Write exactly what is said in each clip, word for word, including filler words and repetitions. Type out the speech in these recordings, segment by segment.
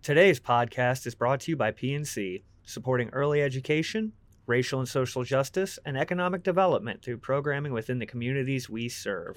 Today's podcast is brought to you by P N C, supporting early education, racial and social justice, and economic development through programming within the communities we serve.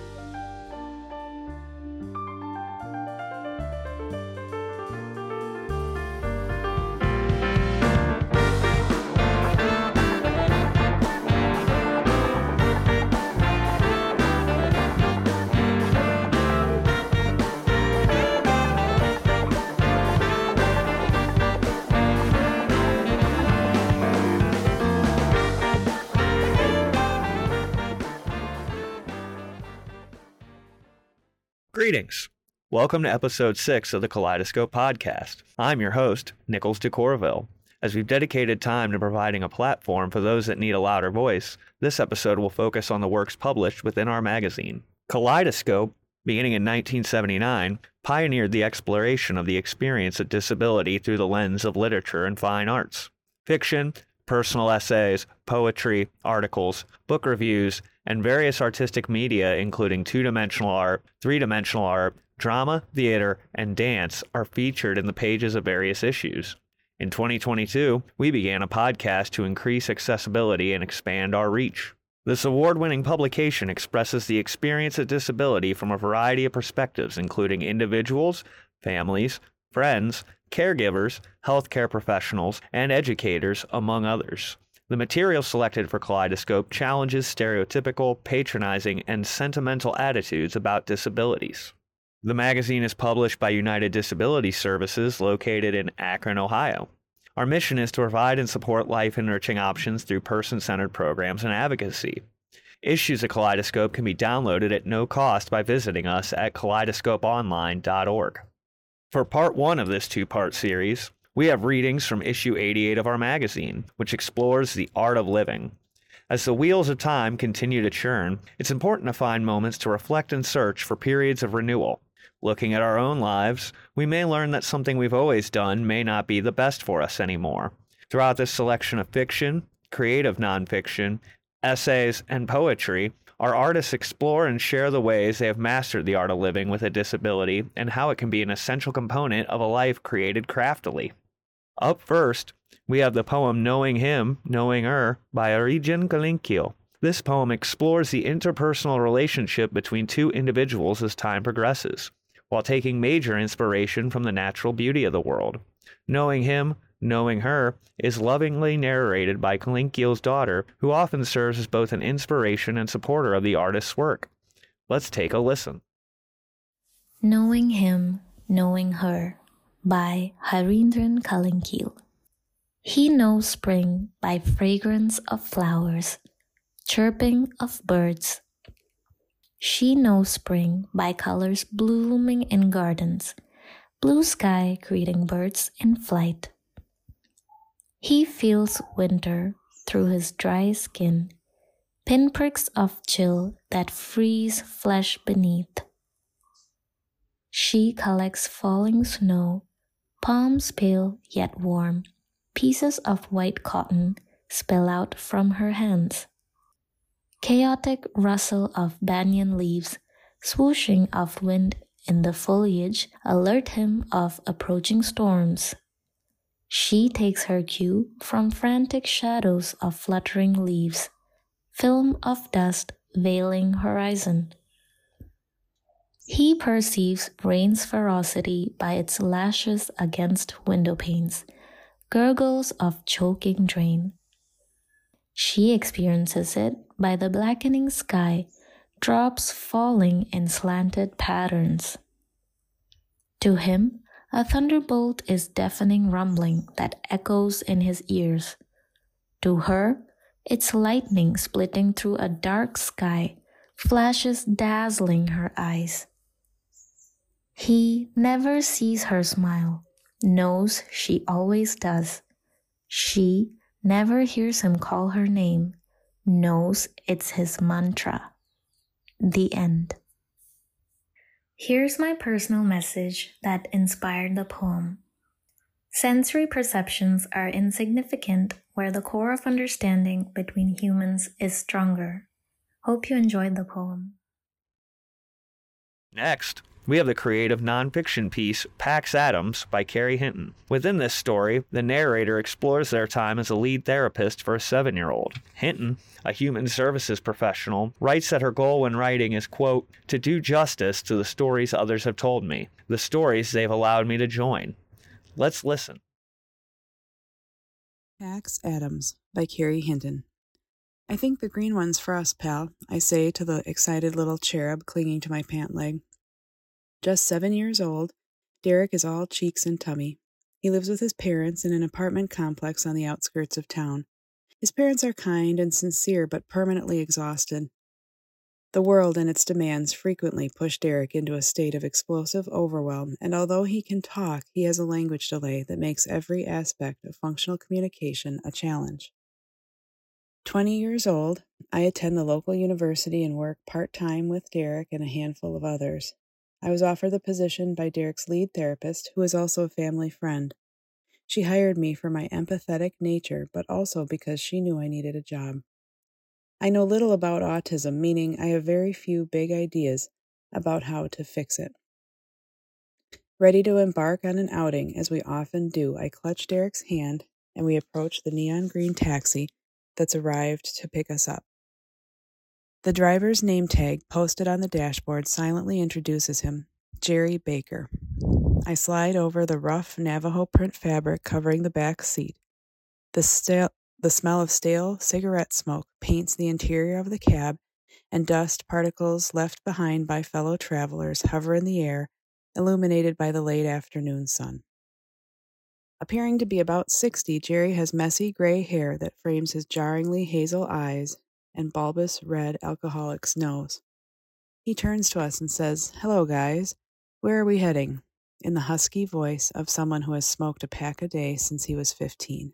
Greetings. Welcome to episode six of the Kaleidoscope podcast. I'm your host, Nichols de Corville. As we've dedicated time to providing a platform for those that need a louder voice, this episode will focus on the works published within our magazine. Kaleidoscope, beginning in nineteen seventy-nine, pioneered the exploration of the experience of disability through the lens of literature and fine arts. Fiction, personal essays, poetry, articles, book reviews, and various artistic media including two-dimensional art, three-dimensional art, drama, theater, and dance are featured in the pages of various issues. In twenty twenty-two, we began a podcast to increase accessibility and expand our reach. This award-winning publication expresses the experience of disability from a variety of perspectives, including individuals, families, friends, caregivers, healthcare professionals, and educators, among others. The material selected for Kaleidoscope challenges stereotypical, patronizing, and sentimental attitudes about disabilities. The magazine is published by United Disability Services, located in Akron, Ohio. Our mission is to provide and support life-enriching options through person-centered programs and advocacy. Issues of Kaleidoscope can be downloaded at no cost by visiting us at kaleidoscope online dot org. For part one of this two-part series, we have readings from issue eighty-eight of our magazine, which explores the art of living. As the wheels of time continue to churn, it's important to find moments to reflect and search for periods of renewal. Looking at our own lives, we may learn that something we've always done may not be the best for us anymore. Throughout this selection of fiction, creative nonfiction, essays, and poetry, our artists explore and share the ways they have mastered the art of living with a disability and how it can be an essential component of a life created craftily. Up first, we have the poem Knowing Him, Knowing Her by Origen Calinquil. This poem explores the interpersonal relationship between two individuals as time progresses, while taking major inspiration from the natural beauty of the world. Knowing Him, Knowing Her is lovingly narrated by Calinquil's daughter, who often serves as both an inspiration and supporter of the artist's work. Let's take a listen. Knowing Him, Knowing Her by Harindran Calinquil. He knows spring by fragrance of flowers, chirping of birds. She knows spring by colors blooming in gardens, blue sky greeting birds in flight. He feels winter through his dry skin, pinpricks of chill that freeze flesh beneath. She collects falling snow, palms pale yet warm, pieces of white cotton spill out from her hands. Chaotic rustle of banyan leaves, swooshing of wind in the foliage alert him of approaching storms. She takes her cue from frantic shadows of fluttering leaves, film of dust veiling horizon. He perceives rain's ferocity by its lashes against window panes, gurgles of choking drain. She experiences it by the blackening sky, drops falling in slanted patterns. To him, a thunderbolt is deafening rumbling that echoes in his ears. To her, it's lightning splitting through a dark sky, flashes dazzling her eyes. He never sees her smile, knows she always does. She never hears him call her name, knows it's his mantra. The end. Here's my personal message that inspired the poem. Sensory perceptions are insignificant where the core of understanding between humans is stronger. Hope you enjoyed the poem. Next, We have the creative nonfiction piece Pax Adams by Carrie Hinton. Within this story, the narrator explores their time as a lead therapist for a seven-year-old. Hinton, a human services professional, writes that her goal when writing is, quote, to do justice to the stories others have told me, the stories they've allowed me to join. Let's listen. Pax Adams by Carrie Hinton. I think the green one's for us, pal, I say to the excited little cherub clinging to my pant leg. Just seven years old, Derek is all cheeks and tummy. He lives with his parents in an apartment complex on the outskirts of town. His parents are kind and sincere, but permanently exhausted. The world and its demands frequently push Derek into a state of explosive overwhelm, and although he can talk, he has a language delay that makes every aspect of functional communication a challenge. Twenty years old, I attend the local university and work part-time with Derek and a handful of others. I was offered the position by Derek's lead therapist, who is also a family friend. She hired me for my empathetic nature, but also because she knew I needed a job. I know little about autism, meaning I have very few big ideas about how to fix it. Ready to embark on an outing, as we often do, I clutch Derek's hand and we approach the neon green taxi that's arrived to pick us up. The driver's name tag posted on the dashboard silently introduces him, Jerry Baker. I slide over the rough Navajo print fabric covering the back seat. The, stale, the smell of stale cigarette smoke paints the interior of the cab, and dust particles left behind by fellow travelers hover in the air, illuminated by the late afternoon sun. Appearing to be about sixty, Jerry has messy gray hair that frames his jarringly hazel eyes and bulbous red alcoholic's nose. He turns to us and says, "Hello, guys. Where are we heading?" in the husky voice of someone who has smoked a pack a day since he was fifteen.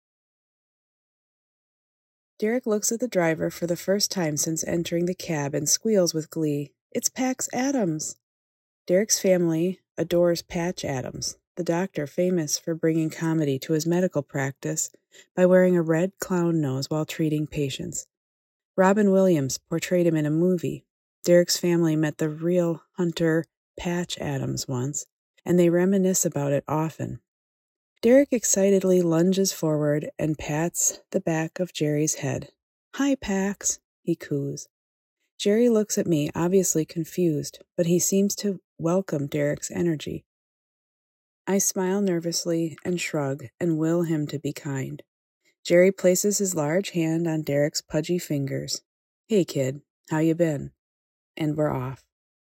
Derek looks at the driver for the first time since entering the cab and squeals with glee, "It's Pax Adams!" Derek's family adores Patch Adams, the doctor famous for bringing comedy to his medical practice by wearing a red clown nose while treating patients. Robin Williams portrayed him in a movie. Derek's family met the real Hunter Patch Adams once, and they reminisce about it often. Derek excitedly lunges forward and pats the back of Jerry's head. "Hi, Pax," he coos. Jerry looks at me, obviously confused, but he seems to welcome Derek's energy. I smile nervously and shrug and will him to be kind. Jerry places his large hand on Derek's pudgy fingers. "Hey, kid, how you been?" And we're off.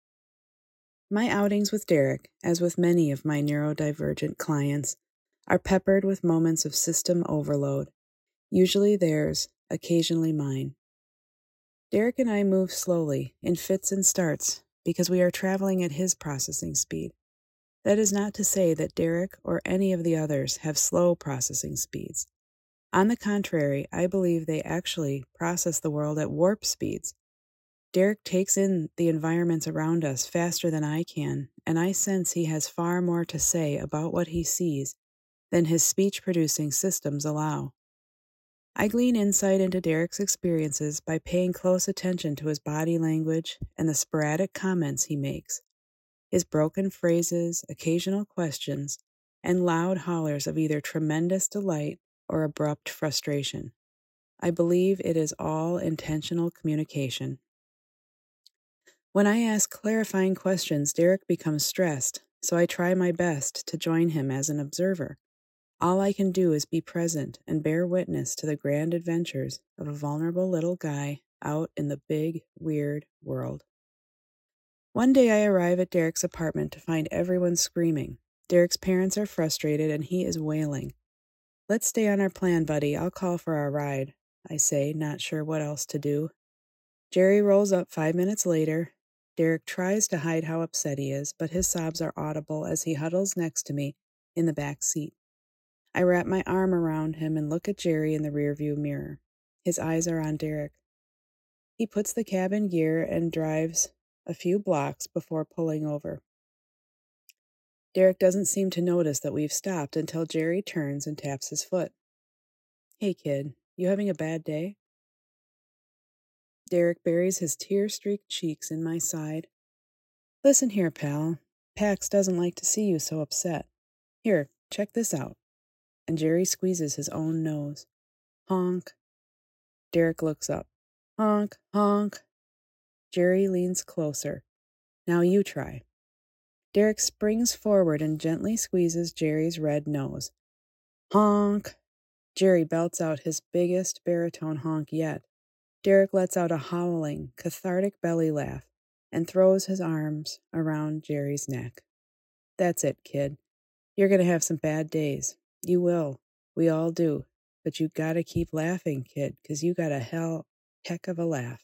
My outings with Derek, as with many of my neurodivergent clients, are peppered with moments of system overload, usually theirs, occasionally mine. Derek and I move slowly, in fits and starts, because we are traveling at his processing speed. That is not to say that Derek or any of the others have slow processing speeds. On the contrary, I believe they actually process the world at warp speeds. Derek takes in the environments around us faster than I can, and I sense he has far more to say about what he sees than his speech-producing systems allow. I glean insight into Derek's experiences by paying close attention to his body language and the sporadic comments he makes, his broken phrases, occasional questions, and loud hollers of either tremendous delight or abrupt frustration. I believe it is all intentional communication. When I ask clarifying questions, Derek becomes stressed, so I try my best to join him as an observer. All I can do is be present and bear witness to the grand adventures of a vulnerable little guy out in the big, weird world. One day I arrive at Derek's apartment to find everyone screaming. Derek's parents are frustrated and he is wailing. "Let's stay on our plan, buddy. I'll call for our ride," I say, not sure what else to do. Jerry rolls up five minutes later. Derek tries to hide how upset he is, but his sobs are audible as he huddles next to me in the back seat. I wrap my arm around him and look at Jerry in the rearview mirror. His eyes are on Derek. He puts the cab in gear and drives a few blocks before pulling over. Derek doesn't seem to notice that we've stopped until Jerry turns and taps his foot. "Hey, kid, you having a bad day?" Derek buries his tear-streaked cheeks in my side. Listen here, pal. Pax doesn't like to see you so upset. Here, check this out. And Jerry squeezes his own nose. Honk. Derek looks up. Honk, honk. Jerry leans closer. Now you try. Derek springs forward and gently squeezes Jerry's red nose. Honk. Jerry belts out his biggest baritone honk yet. Derek lets out a howling, cathartic belly laugh and throws his arms around Jerry's neck. That's it, kid. You're going to have some bad days. You will. We all do. But you got to keep laughing, kid, because you got a hell heck of a laugh.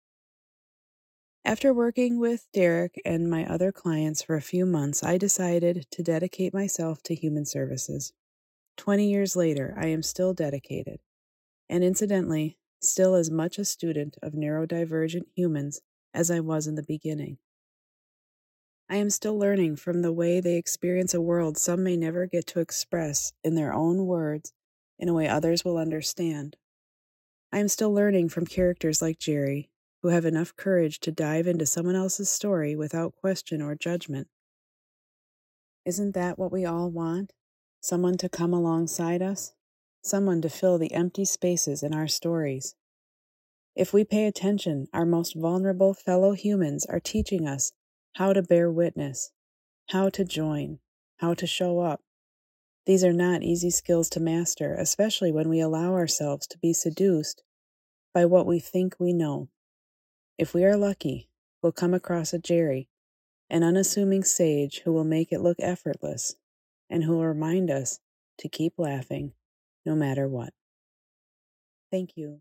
After working with Derek and my other clients for a few months, I decided to dedicate myself to human services. Twenty years later, I am still dedicated, and incidentally, still as much a student of neurodivergent humans as I was in the beginning. I am still learning from the way they experience a world some may never get to express in their own words in a way others will understand. I am still learning from characters like Jerry, who have enough courage to dive into someone else's story without question or judgment. Isn't that what we all want? Someone to come alongside us? Someone to fill the empty spaces in our stories. If we pay attention, our most vulnerable fellow humans are teaching us how to bear witness, how to join, how to show up. These are not easy skills to master, especially when we allow ourselves to be seduced by what we think we know. If we are lucky, we'll come across a Jerry, an unassuming sage who will make it look effortless and who will remind us to keep laughing no matter what. Thank you.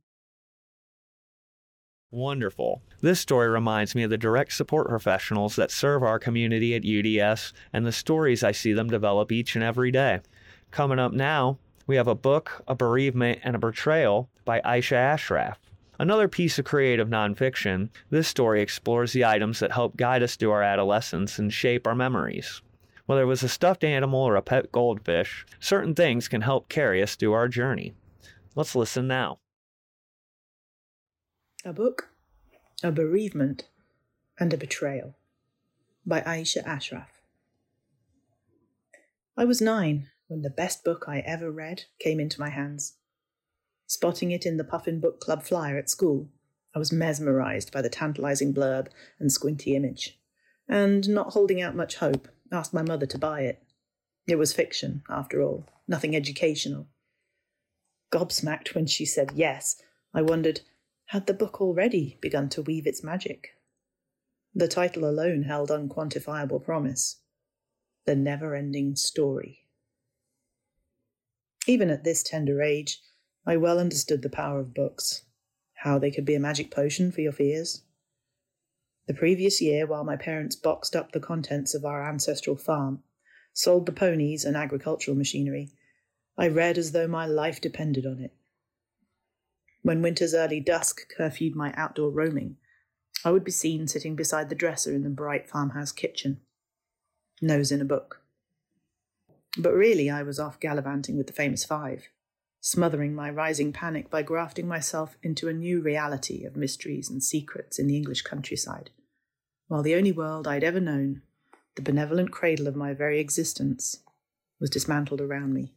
Wonderful. This story reminds me of the direct support professionals that serve our community at U D S and the stories I see them develop each and every day. Coming up now, we have a book, a bereavement, and a betrayal by Aisha Ashraf. Another piece of creative nonfiction, this story explores the items that help guide us through our adolescence and shape our memories. Whether it was a stuffed animal or a pet goldfish, certain things can help carry us through our journey. Let's listen now. A book, a bereavement, and a betrayal by Aisha Ashraf. I was nine when the best book I ever read came into my hands. Spotting it in the Puffin Book Club flyer at school, I was mesmerized by the tantalizing blurb and squinty image, and not holding out much hope, asked my mother to buy it. It was fiction, after all, nothing educational. Gobsmacked when she said yes, I wondered, had the book already begun to weave its magic? The title alone held unquantifiable promise. The never-ending story. Even at this tender age, I well understood the power of books, how they could be a magic potion for your fears. The previous year, while my parents boxed up the contents of our ancestral farm, sold the ponies and agricultural machinery, I read as though my life depended on it. When winter's early dusk curfewed my outdoor roaming, I would be seen sitting beside the dresser in the bright farmhouse kitchen, nose in a book. But really I was off gallivanting with the famous five, smothering my rising panic by grafting myself into a new reality of mysteries and secrets in the English countryside, while the only world I'd ever known, the benevolent cradle of my very existence, was dismantled around me.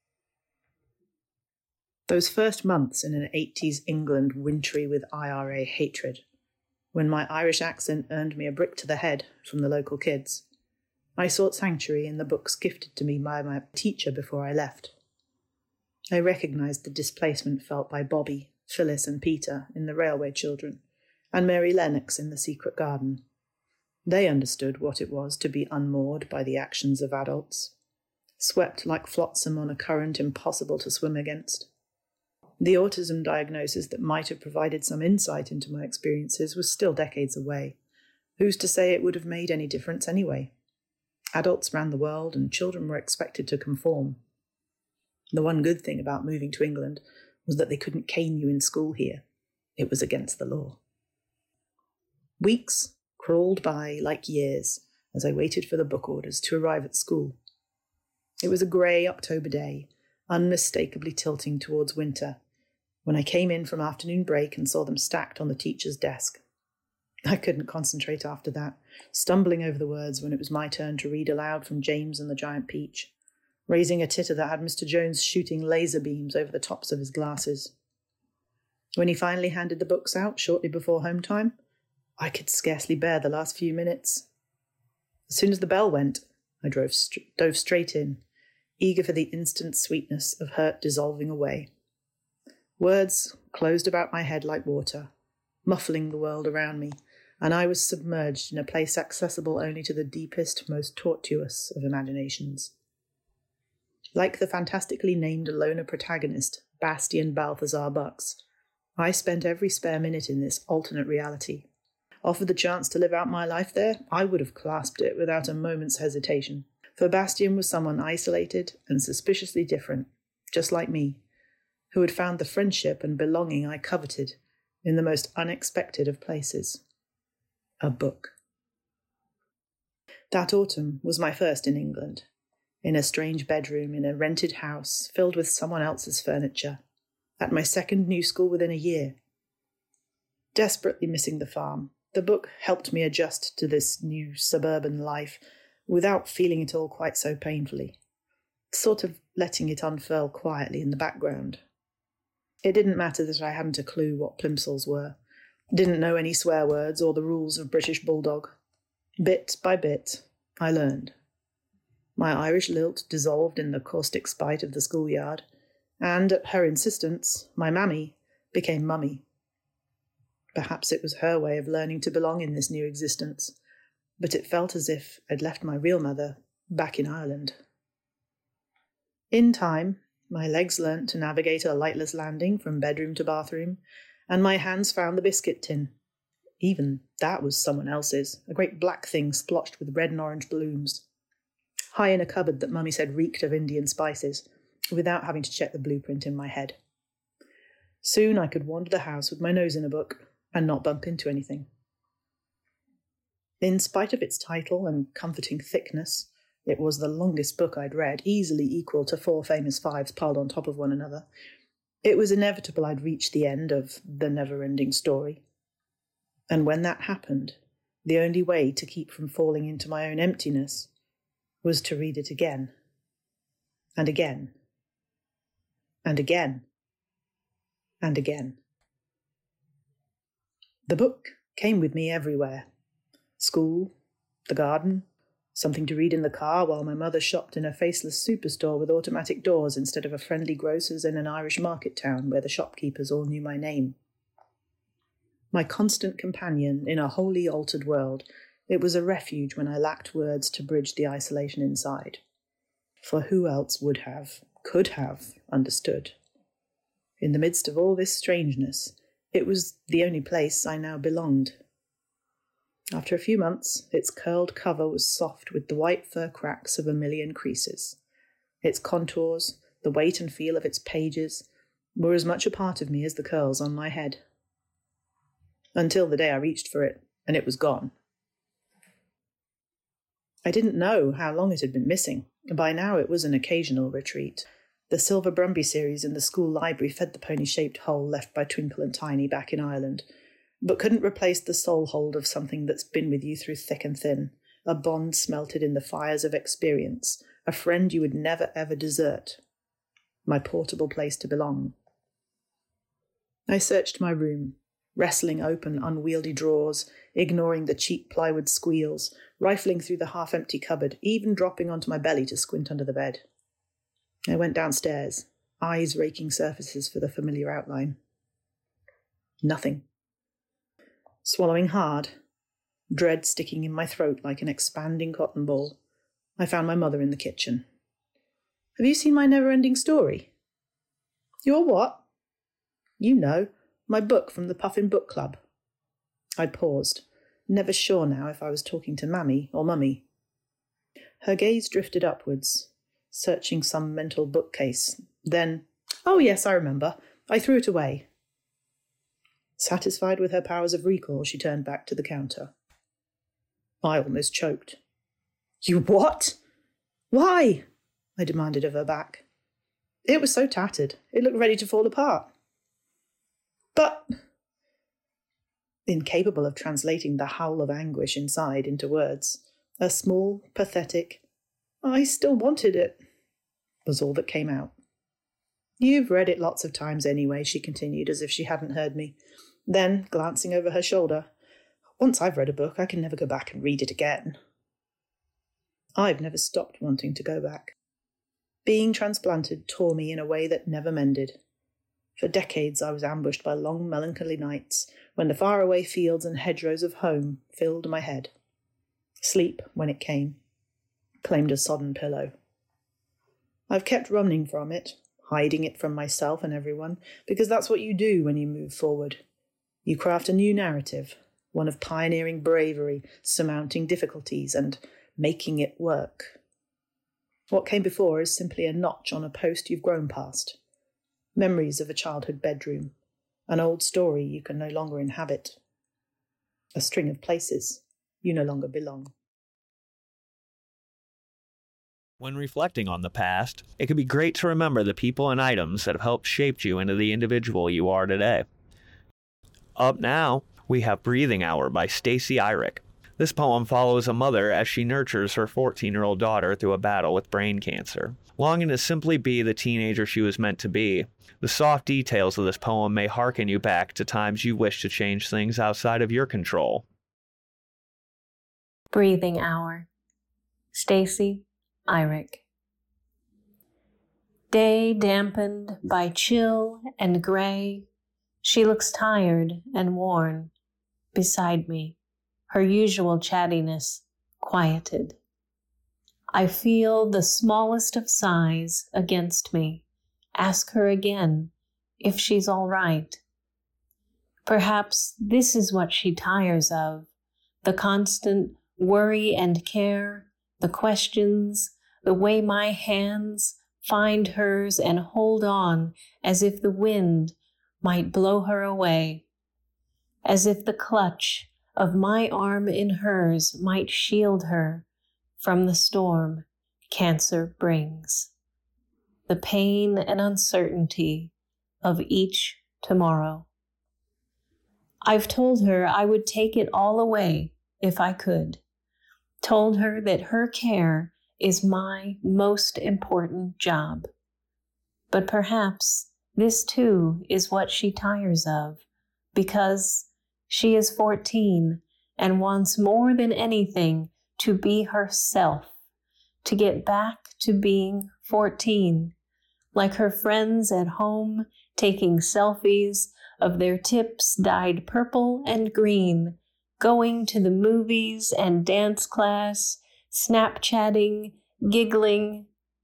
Those first months in an eighties England wintry with I R A hatred, when my Irish accent earned me a brick to the head from the local kids, I sought sanctuary in the books gifted to me by my teacher before I left. I recognised the displacement felt by Bobby, Phyllis and Peter in The Railway Children, and Mary Lennox in The Secret Garden. They understood what it was to be unmoored by the actions of adults, swept like flotsam on a current impossible to swim against. The autism diagnosis that might have provided some insight into my experiences was still decades away. Who's to say it would have made any difference anyway? Adults ran the world and children were expected to conform. The one good thing about moving to England was that they couldn't cane you in school here. It was against the law. Weeks crawled by like years as I waited for the book orders to arrive at school. It was a grey October day, unmistakably tilting towards winter, when I came in from afternoon break and saw them stacked on the teacher's desk. I couldn't concentrate after that, stumbling over the words when it was my turn to read aloud from James and the Giant Peach, raising a titter that had Mister Jones shooting laser beams over the tops of his glasses. When he finally handed the books out shortly before home time, I could scarcely bear the last few minutes. As soon as the bell went, I drove st- dove straight in, eager for the instant sweetness of hurt dissolving away. Words closed about my head like water, muffling the world around me, and I was submerged in a place accessible only to the deepest, most tortuous of imaginations. Like the fantastically named loner protagonist, Bastian Balthazar Bucks, I spent every spare minute in this alternate reality. Offered the chance to live out my life there, I would have clasped it without a moment's hesitation, for Bastian was someone isolated and suspiciously different, just like me, who had found the friendship and belonging I coveted in the most unexpected of places. A book. That autumn was my first in England, in a strange bedroom in a rented house filled with someone else's furniture, at my second new school within a year. Desperately missing the farm, the book helped me adjust to this new suburban life without feeling it all quite so painfully, sort of letting it unfurl quietly in the background. It didn't matter that I hadn't a clue what plimsolls were, didn't know any swear words or the rules of British Bulldog. Bit by bit, I learned. My Irish lilt dissolved in the caustic spite of the schoolyard, and at her insistence, my mammy became mummy. Perhaps it was her way of learning to belong in this new existence, but it felt as if I'd left my real mother back in Ireland. In time, my legs learnt to navigate a lightless landing from bedroom to bathroom, and my hands found the biscuit tin. Even that was someone else's, a great black thing splotched with red and orange blooms, high in a cupboard that Mummy said reeked of Indian spices, without having to check the blueprint in my head. Soon I could wander the house with my nose in a book and not bump into anything. In spite of its title and comforting thickness, it was the longest book I'd read, easily equal to four famous fives piled on top of one another. It was inevitable I'd reach the end of the never-ending story. And when that happened, the only way to keep from falling into my own emptiness was to read it again, and again, and again, and again. The book came with me everywhere. School, the garden, something to read in the car while my mother shopped in a faceless superstore with automatic doors instead of a friendly grocer's in an Irish market town where the shopkeepers all knew my name. My constant companion in a wholly altered world, it was a refuge when I lacked words to bridge the isolation inside. For who else would have, could have, understood? In the midst of all this strangeness, it was the only place I now belonged. After a few months, its curled cover was soft with the white fur cracks of a million creases. Its contours, the weight and feel of its pages, were as much a part of me as the curls on my head. Until the day I reached for it, and it was gone. I didn't know how long it had been missing. By now it was an occasional retreat. The Silver Brumby series in the school library fed the pony-shaped hole left by Twinkle and Tiny back in Ireland, but couldn't replace the soul hold of something that's been with you through thick and thin, a bond smelted in the fires of experience, a friend you would never ever desert. My portable place to belong. I searched my room, wrestling open unwieldy drawers, ignoring the cheap plywood squeals, rifling through the half-empty cupboard, even dropping onto my belly to squint under the bed. I went downstairs, eyes raking surfaces for the familiar outline. Nothing. Swallowing hard, dread sticking in my throat like an expanding cotton ball, I found my mother in the kitchen. "Have you seen my never-ending story?" "Your what?" "You know, my book from the Puffin Book Club." I paused, never sure now if I was talking to Mammy or Mummy. Her gaze drifted upwards, searching some mental bookcase. Then, "Oh yes, I remember. I threw it away." Satisfied with her powers of recall, she turned back to the counter. I almost choked. "You what? Why?" I demanded of her back. "It was so tattered, it looked ready to fall apart." "But..." incapable of translating the howl of anguish inside into words. A small, pathetic, "I still wanted it," was all that came out. "You've read it lots of times anyway," she continued, as if she hadn't heard me. Then, glancing over her shoulder, "Once I've read a book, I can never go back and read it again." I've never stopped wanting to go back. Being transplanted tore me in a way that never mended. For decades I was ambushed by long, melancholy nights when the faraway fields and hedgerows of home filled my head. Sleep, when it came, claimed a sodden pillow. I've kept running from it, hiding it from myself and everyone, because that's what you do when you move forward. You craft a new narrative, one of pioneering bravery, surmounting difficulties, and making it work. What came before is simply a notch on a post you've grown past. Memories of a childhood bedroom, an old story you can no longer inhabit, a string of places you no longer belong. When reflecting on the past, it can be great to remember the people and items that have helped shape you into the individual you are today. Up now, we have Breathing Hour by Stacy Eirich. This poem follows a mother as she nurtures her fourteen-year-old daughter through a battle with brain cancer. Longing to simply be the teenager she was meant to be, the soft details of this poem may hearken you back to times you wish to change things outside of your control. Breathing Hour, Stacy Eirich. Day dampened by chill and gray, she looks tired and worn beside me, her usual chattiness quieted. I feel the smallest of sighs against me. Ask her again if she's all right. Perhaps this is what she tires of, the constant worry and care, the questions, the way my hands find hers and hold on as if the wind might blow her away, as if the clutch of my arm in hers might shield her from the storm cancer brings, the pain and uncertainty of each tomorrow. I've told her I would take it all away if I could, told her that her care is my most important job. But perhaps this too is what she tires of, because she is fourteen and wants more than anything to be herself, to get back to being fourteen, like her friends at home taking selfies of their tips dyed purple and green, going to the movies and dance class, Snapchatting, giggling.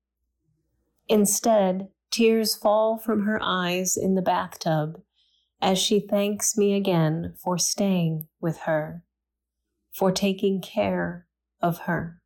Instead, tears fall from her eyes in the bathtub as she thanks me again for staying with her, for taking care of her.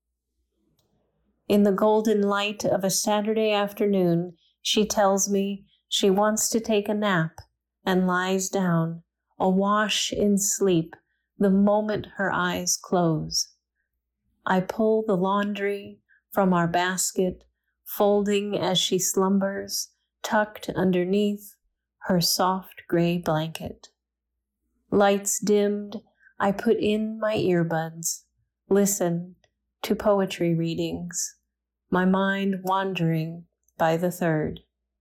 In the golden light of a Saturday afternoon, she tells me she wants to take a nap and lies down, awash in sleep, the moment her eyes close. I pull the laundry from our basket, folding as she slumbers, tucked underneath her soft gray blanket. Lights dimmed, I put in my earbuds, listen to poetry readings, my mind wandering by the third.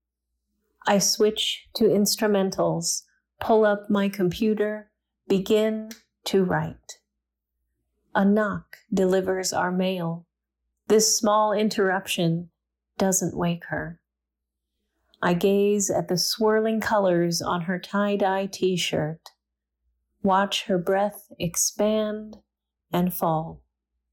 I switch to instrumentals, pull up my computer, begin to write. A knock delivers our mail. This small interruption doesn't wake her. I gaze at the swirling colors on her tie-dye t-shirt, watch her breath expand and fall.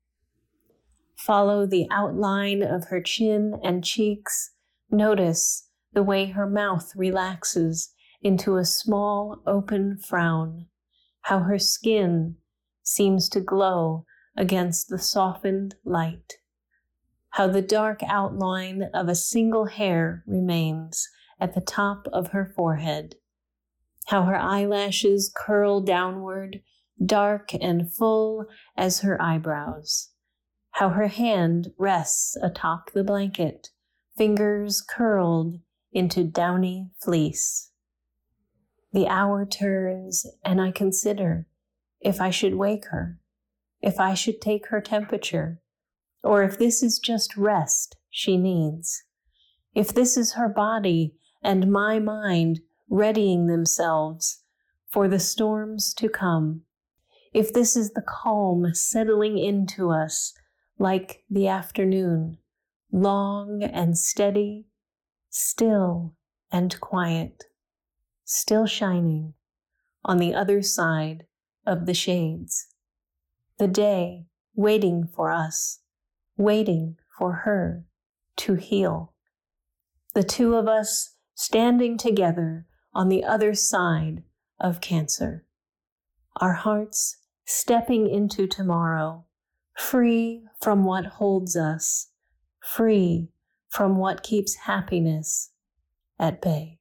Follow the outline of her chin and cheeks, notice the way her mouth relaxes into a small open frown, how her skin seems to glow against the softened light, how the dark outline of a single hair remains at the top of her forehead, how her eyelashes curl downward, dark and full as her eyebrows, how her hand rests atop the blanket, fingers curled into downy fleece. The hour turns, and I consider if I should wake her, if I should take her temperature, or if this is just rest she needs, if this is her body and my mind readying themselves for the storms to come, if this is the calm settling into us like the afternoon, long and steady, still and quiet, still shining on the other side of the shades. The day waiting for us, waiting for her to heal. The two of us standing together on the other side of cancer. Our hearts stepping into tomorrow, free from what holds us, free from what keeps happiness at bay.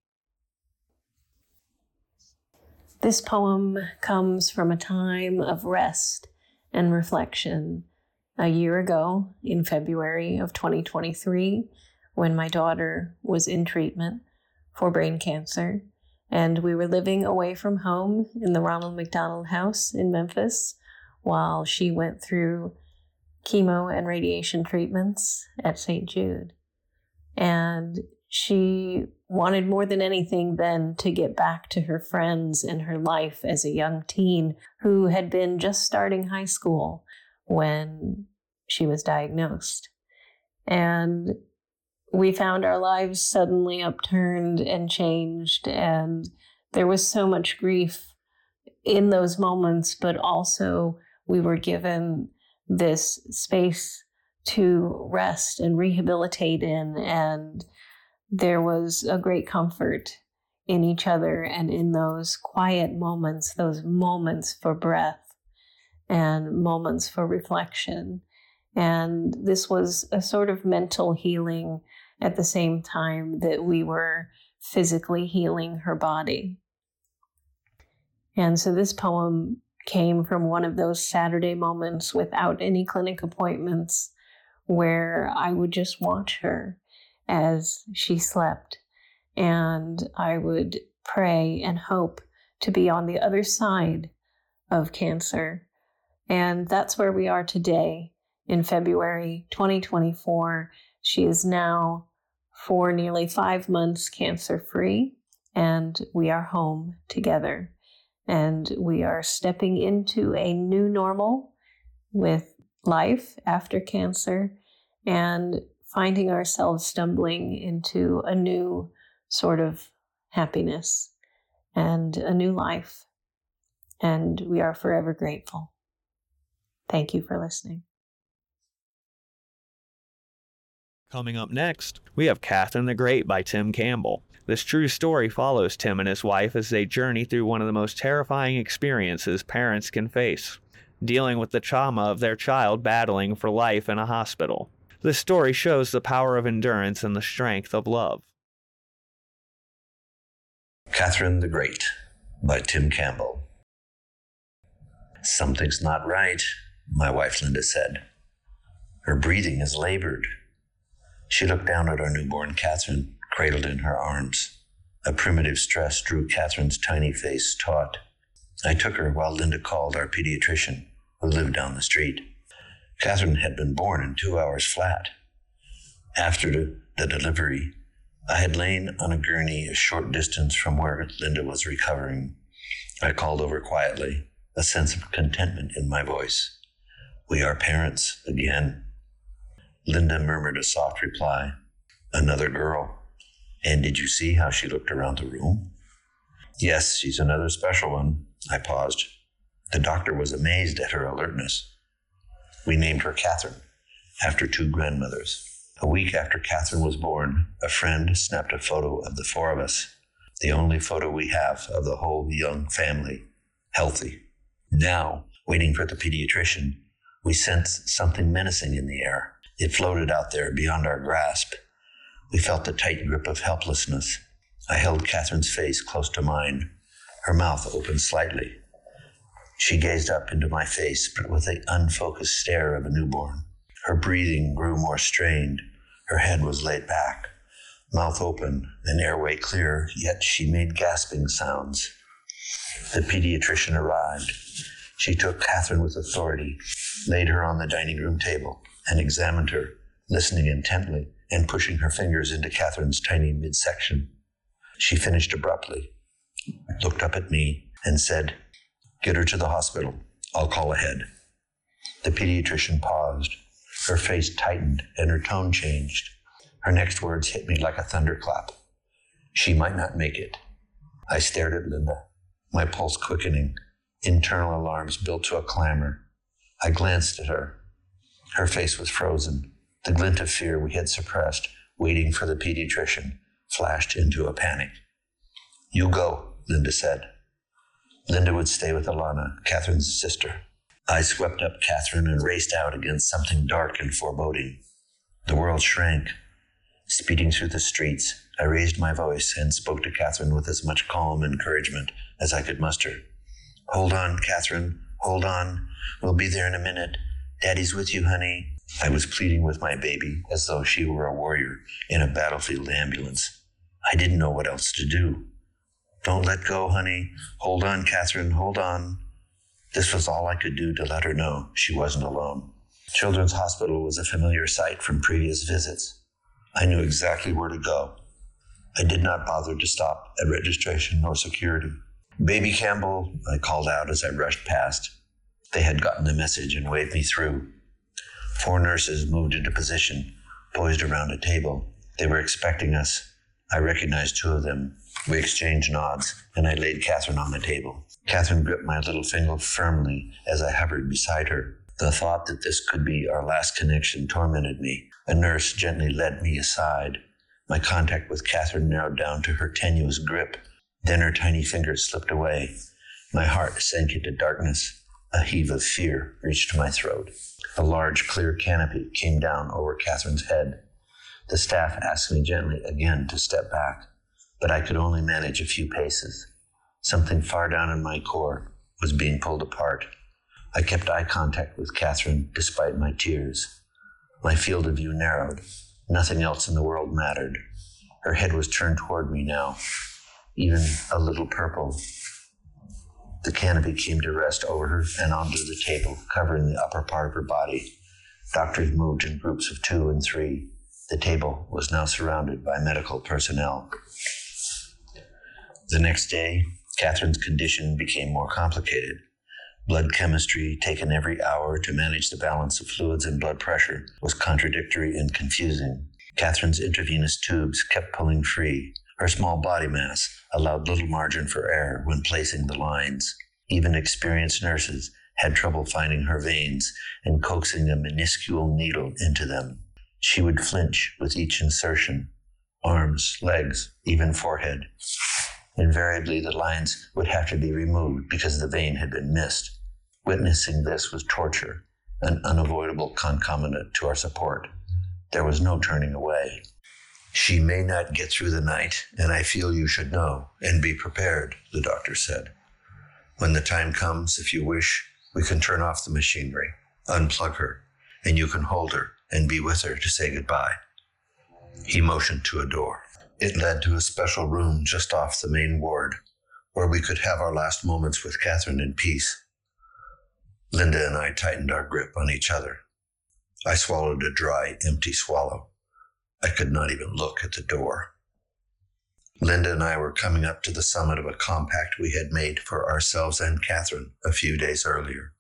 This poem comes from a time of rest and reflection a year ago in February of twenty twenty-three, when my daughter was in treatment for brain cancer, and we were living away from home in the Ronald McDonald House in Memphis while she went through chemo and radiation treatments at Saint Jude. And she wanted more than anything then to get back to her friends and her life as a young teen who had been just starting high school when she was diagnosed. And we found our lives suddenly upturned and changed, and there was so much grief in those moments, but also we were given this space to rest and rehabilitate in, and there was a great comfort in each other and in those quiet moments, those moments for breath and moments for reflection. And this was a sort of mental healing at the same time that we were physically healing her body. And so this poem came from one of those Saturday moments without any clinic appointments where I would just watch her as she slept, and I would pray and hope to be on the other side of cancer. And that's where we are today in February twenty twenty-four. She is now for nearly five months cancer-free, and we are home together. And we are stepping into a new normal with life after cancer and finding ourselves stumbling into a new sort of happiness and a new life. And we are forever grateful. Thank you for listening. Coming up next, we have Catherine the Great by Tim Campbell. This true story follows Tim and his wife as they journey through one of the most terrifying experiences parents can face, dealing with the trauma of their child battling for life in a hospital. This story shows the power of endurance and the strength of love. Catherine the Great by Tim Campbell. Something's not right, my wife Linda said. Her breathing is labored. She looked down at our newborn Catherine, cradled in her arms. A primitive stress drew Catherine's tiny face taut. I took her while Linda called our pediatrician, who lived down the street. Catherine had been born in two hours flat. After the, the delivery, I had lain on a gurney a short distance from where Linda was recovering. I called over quietly, a sense of contentment in my voice. We are parents again. Linda murmured a soft reply. Another girl. And did you see how she looked around the room? Yes, she's another special one. I paused. The doctor was amazed at her alertness. We named her Catherine, after two grandmothers. A week after Catherine was born, a friend snapped a photo of the four of us, the only photo we have of the whole young family, healthy. Now, waiting for the pediatrician, we sensed something menacing in the air. It floated out there beyond our grasp. We felt the tight grip of helplessness. I held Catherine's face close to mine, her mouth open slightly. She gazed up into my face, but with the unfocused stare of a newborn. Her breathing grew more strained. Her head was laid back, mouth open and airway clear, yet she made gasping sounds. The pediatrician arrived. She took Catherine with authority, laid her on the dining room table, and examined her, listening intently and pushing her fingers into Catherine's tiny midsection. She finished abruptly, looked up at me, and said, "Get her to the hospital. I'll call ahead." The pediatrician paused. Her face tightened and her tone changed. Her next words hit me like a thunderclap. "She might not make it." I stared at Linda, my pulse quickening. Internal alarms built to a clamor. I glanced at her. Her face was frozen. The glint of fear we had suppressed, waiting for the pediatrician, flashed into a panic. "You go," Linda said. Linda would stay with Alana, Catherine's sister. I swept up Catherine and raced out against something dark and foreboding. The world shrank. Speeding through the streets, I raised my voice and spoke to Catherine with as much calm encouragement as I could muster. "Hold on, Catherine. Hold on. We'll be there in a minute. Daddy's with you, honey." I was pleading with my baby as though she were a warrior in a battlefield ambulance. I didn't know what else to do. "Don't let go, honey. Hold on, Catherine. Hold on." This was all I could do to let her know she wasn't alone. Children's Hospital was a familiar sight from previous visits. I knew exactly where to go. I did not bother to stop at registration or security. "Baby Campbell," I called out as I rushed past. They had gotten the message and waved me through. Four nurses moved into position, poised around a table. They were expecting us. I recognized two of them. We exchanged nods, and I laid Catherine on the table. Catherine gripped my little finger firmly as I hovered beside her. The thought that this could be our last connection tormented me. A nurse gently led me aside. My contact with Catherine narrowed down to her tenuous grip. Then her tiny fingers slipped away. My heart sank into darkness. A heave of fear reached my throat. A large, clear canopy came down over Catherine's head. The staff asked me gently again to step back, but I could only manage a few paces. Something far down in my core was being pulled apart. I kept eye contact with Catherine despite my tears. My field of view narrowed. Nothing else in the world mattered. Her head was turned toward me now, even a little purple. The canopy came to rest over her and onto the table, covering the upper part of her body. Doctors moved in groups of two and three. The table was now surrounded by medical personnel. The next day, Catherine's condition became more complicated. Blood chemistry, taken every hour to manage the balance of fluids and blood pressure, was contradictory and confusing. Catherine's intravenous tubes kept pulling free. Her small body mass allowed little margin for error when placing the lines. Even experienced nurses had trouble finding her veins and coaxing a minuscule needle into them. She would flinch with each insertion. Arms, legs, even forehead. Invariably, the lines would have to be removed because the vein had been missed. Witnessing this was torture, an unavoidable concomitant to our support. There was no turning away. "She may not get through the night, and I feel you should know and be prepared," the doctor said. "When the time comes, if you wish, we can turn off the machinery, unplug her, and you can hold her and be with her to say goodbye." He motioned to a door. It led to a special room just off the main ward, where we could have our last moments with Catherine in peace. Linda and I tightened our grip on each other. I swallowed a dry, empty swallow. I could not even look at the door. Linda and I were coming up to the summit of a compact we had made for ourselves and Catherine a few days earlier.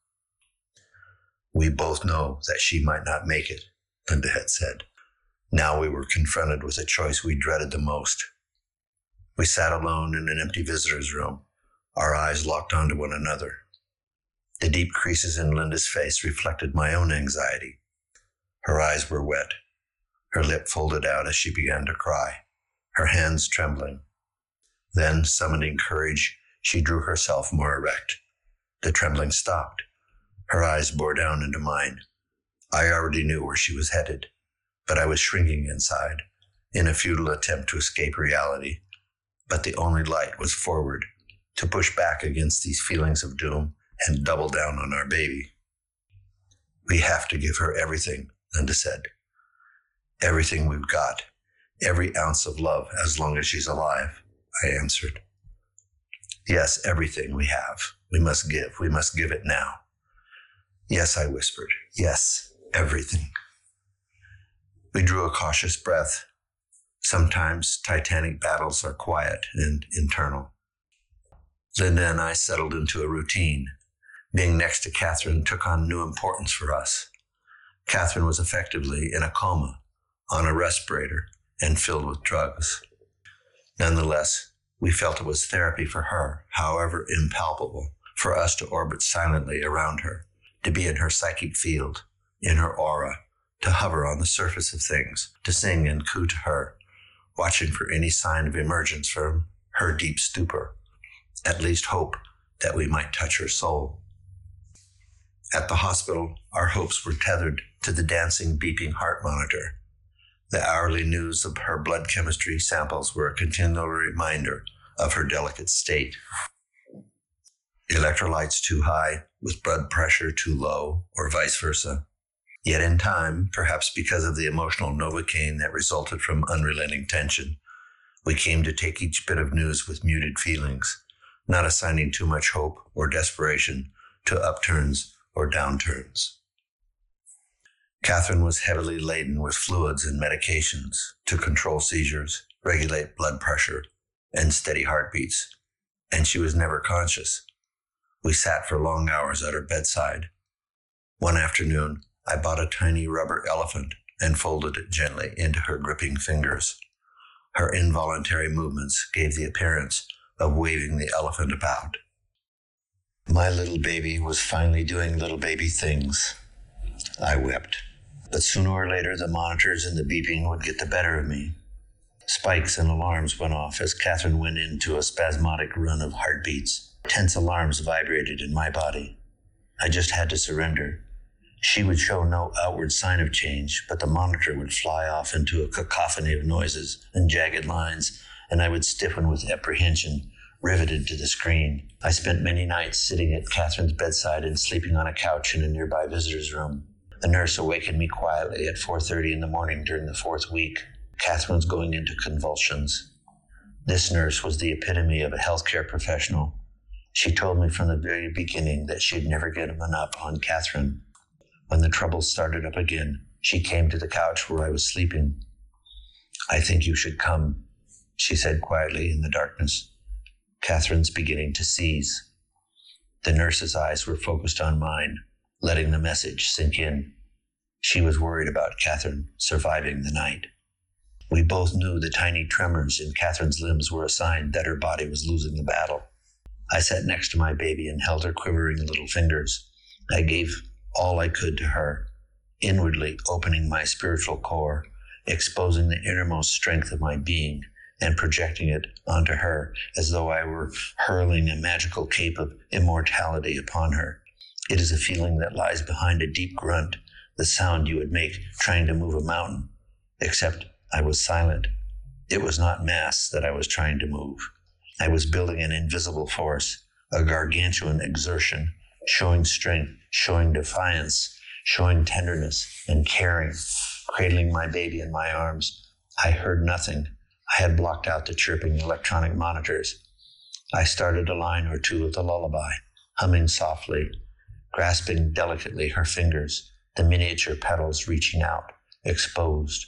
"We both know that she might not make it," Linda had said. Now we were confronted with a choice we dreaded the most. We sat alone in an empty visitor's room, our eyes locked onto one another. The deep creases in Linda's face reflected my own anxiety. Her eyes were wet. Her lip folded out as she began to cry, her hands trembling. Then, summoning courage, she drew herself more erect. The trembling stopped. Her eyes bore down into mine. I already knew where she was headed, but I was shrinking inside, in a futile attempt to escape reality. But the only light was forward, to push back against these feelings of doom and double down on our baby. "We have to give her everything," Linda said. "Everything we've got, every ounce of love as long as she's alive," I answered. Yes, everything we have. We must give. We must give it now. Yes, I whispered. Yes, everything. We drew a cautious breath. Sometimes titanic battles are quiet and internal. Linda and I settled into a routine. Being next to Catherine took on new importance for us. Catherine was effectively in a coma, on a respirator, and filled with drugs. Nonetheless, we felt it was therapy for her, however impalpable, for us to orbit silently around her, to be in her psychic field, in her aura, to hover on the surface of things, to sing and coo to her, watching for any sign of emergence from her deep stupor, at least hope that we might touch her soul. At the hospital, our hopes were tethered to the dancing, beeping heart monitor. The hourly news of her blood chemistry samples were a continual reminder of her delicate state. Electrolytes too high, with blood pressure too low, or vice versa. Yet in time, perhaps because of the emotional Novocaine that resulted from unrelenting tension, we came to take each bit of news with muted feelings, not assigning too much hope or desperation to upturns or downturns. Catherine was heavily laden with fluids and medications to control seizures, regulate blood pressure, and steady heartbeats, and she was never conscious. We sat for long hours at her bedside. One afternoon, I bought a tiny rubber elephant and folded it gently into her gripping fingers. Her involuntary movements gave the appearance of waving the elephant about. My little baby was finally doing little baby things. I wept. But sooner or later, the monitors and the beeping would get the better of me. Spikes and alarms went off as Catherine went into a spasmodic run of heartbeats. Tense alarms vibrated in my body. I just had to surrender. She would show no outward sign of change, but the monitor would fly off into a cacophony of noises and jagged lines, and I would stiffen with apprehension, riveted to the screen. I spent many nights sitting at Catherine's bedside and sleeping on a couch in a nearby visitor's room. A nurse awakened me quietly at four thirty in the morning during the fourth week. Catherine's going into convulsions. This nurse was the epitome of a healthcare professional. She told me from the very beginning that she'd never given up on Catherine. When the troubles started up again, she came to the couch where I was sleeping. "I think you should come," she said quietly in the darkness. "Catherine's beginning to seize." The nurse's eyes were focused on mine, letting the message sink in. She was worried about Catherine surviving the night. We both knew the tiny tremors in Catherine's limbs were a sign that her body was losing the battle. I sat next to my baby and held her quivering little fingers. I gave all I could to her, inwardly opening my spiritual core, exposing the innermost strength of my being, and projecting it onto her as though I were hurling a magical cape of immortality upon her. It is a feeling that lies behind a deep grunt, the sound you would make trying to move a mountain, except I was silent. It was not mass that I was trying to move. I was building an invisible force, a gargantuan exertion, showing strength, showing defiance, showing tenderness and caring, cradling my baby in my arms. I heard nothing. I had blocked out the chirping electronic monitors. I started a line or two of the lullaby, humming softly, grasping delicately her fingers, the miniature petals reaching out, exposed.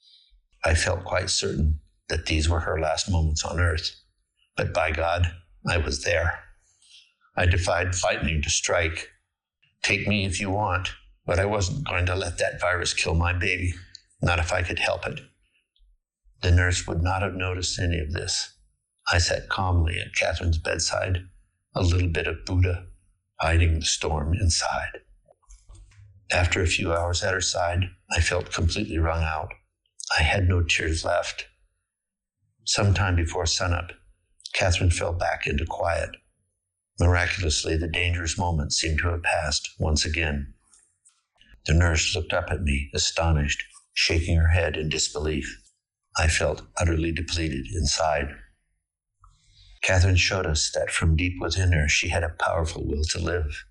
I felt quite certain that these were her last moments on earth. But by God, I was there. I defied lightning to strike. Take me if you want, but I wasn't going to let that virus kill my baby, not if I could help it. The nurse would not have noticed any of this. I sat calmly at Catherine's bedside, a little bit of Buddha, hiding the storm inside. After a few hours at her side, I felt completely wrung out. I had no tears left. Sometime before sunup, Catherine fell back into quiet. Miraculously, the dangerous moment seemed to have passed once again. The nurse looked up at me, astonished, shaking her head in disbelief. I felt utterly depleted inside. Catherine showed us that from deep within her, she had a powerful will to live.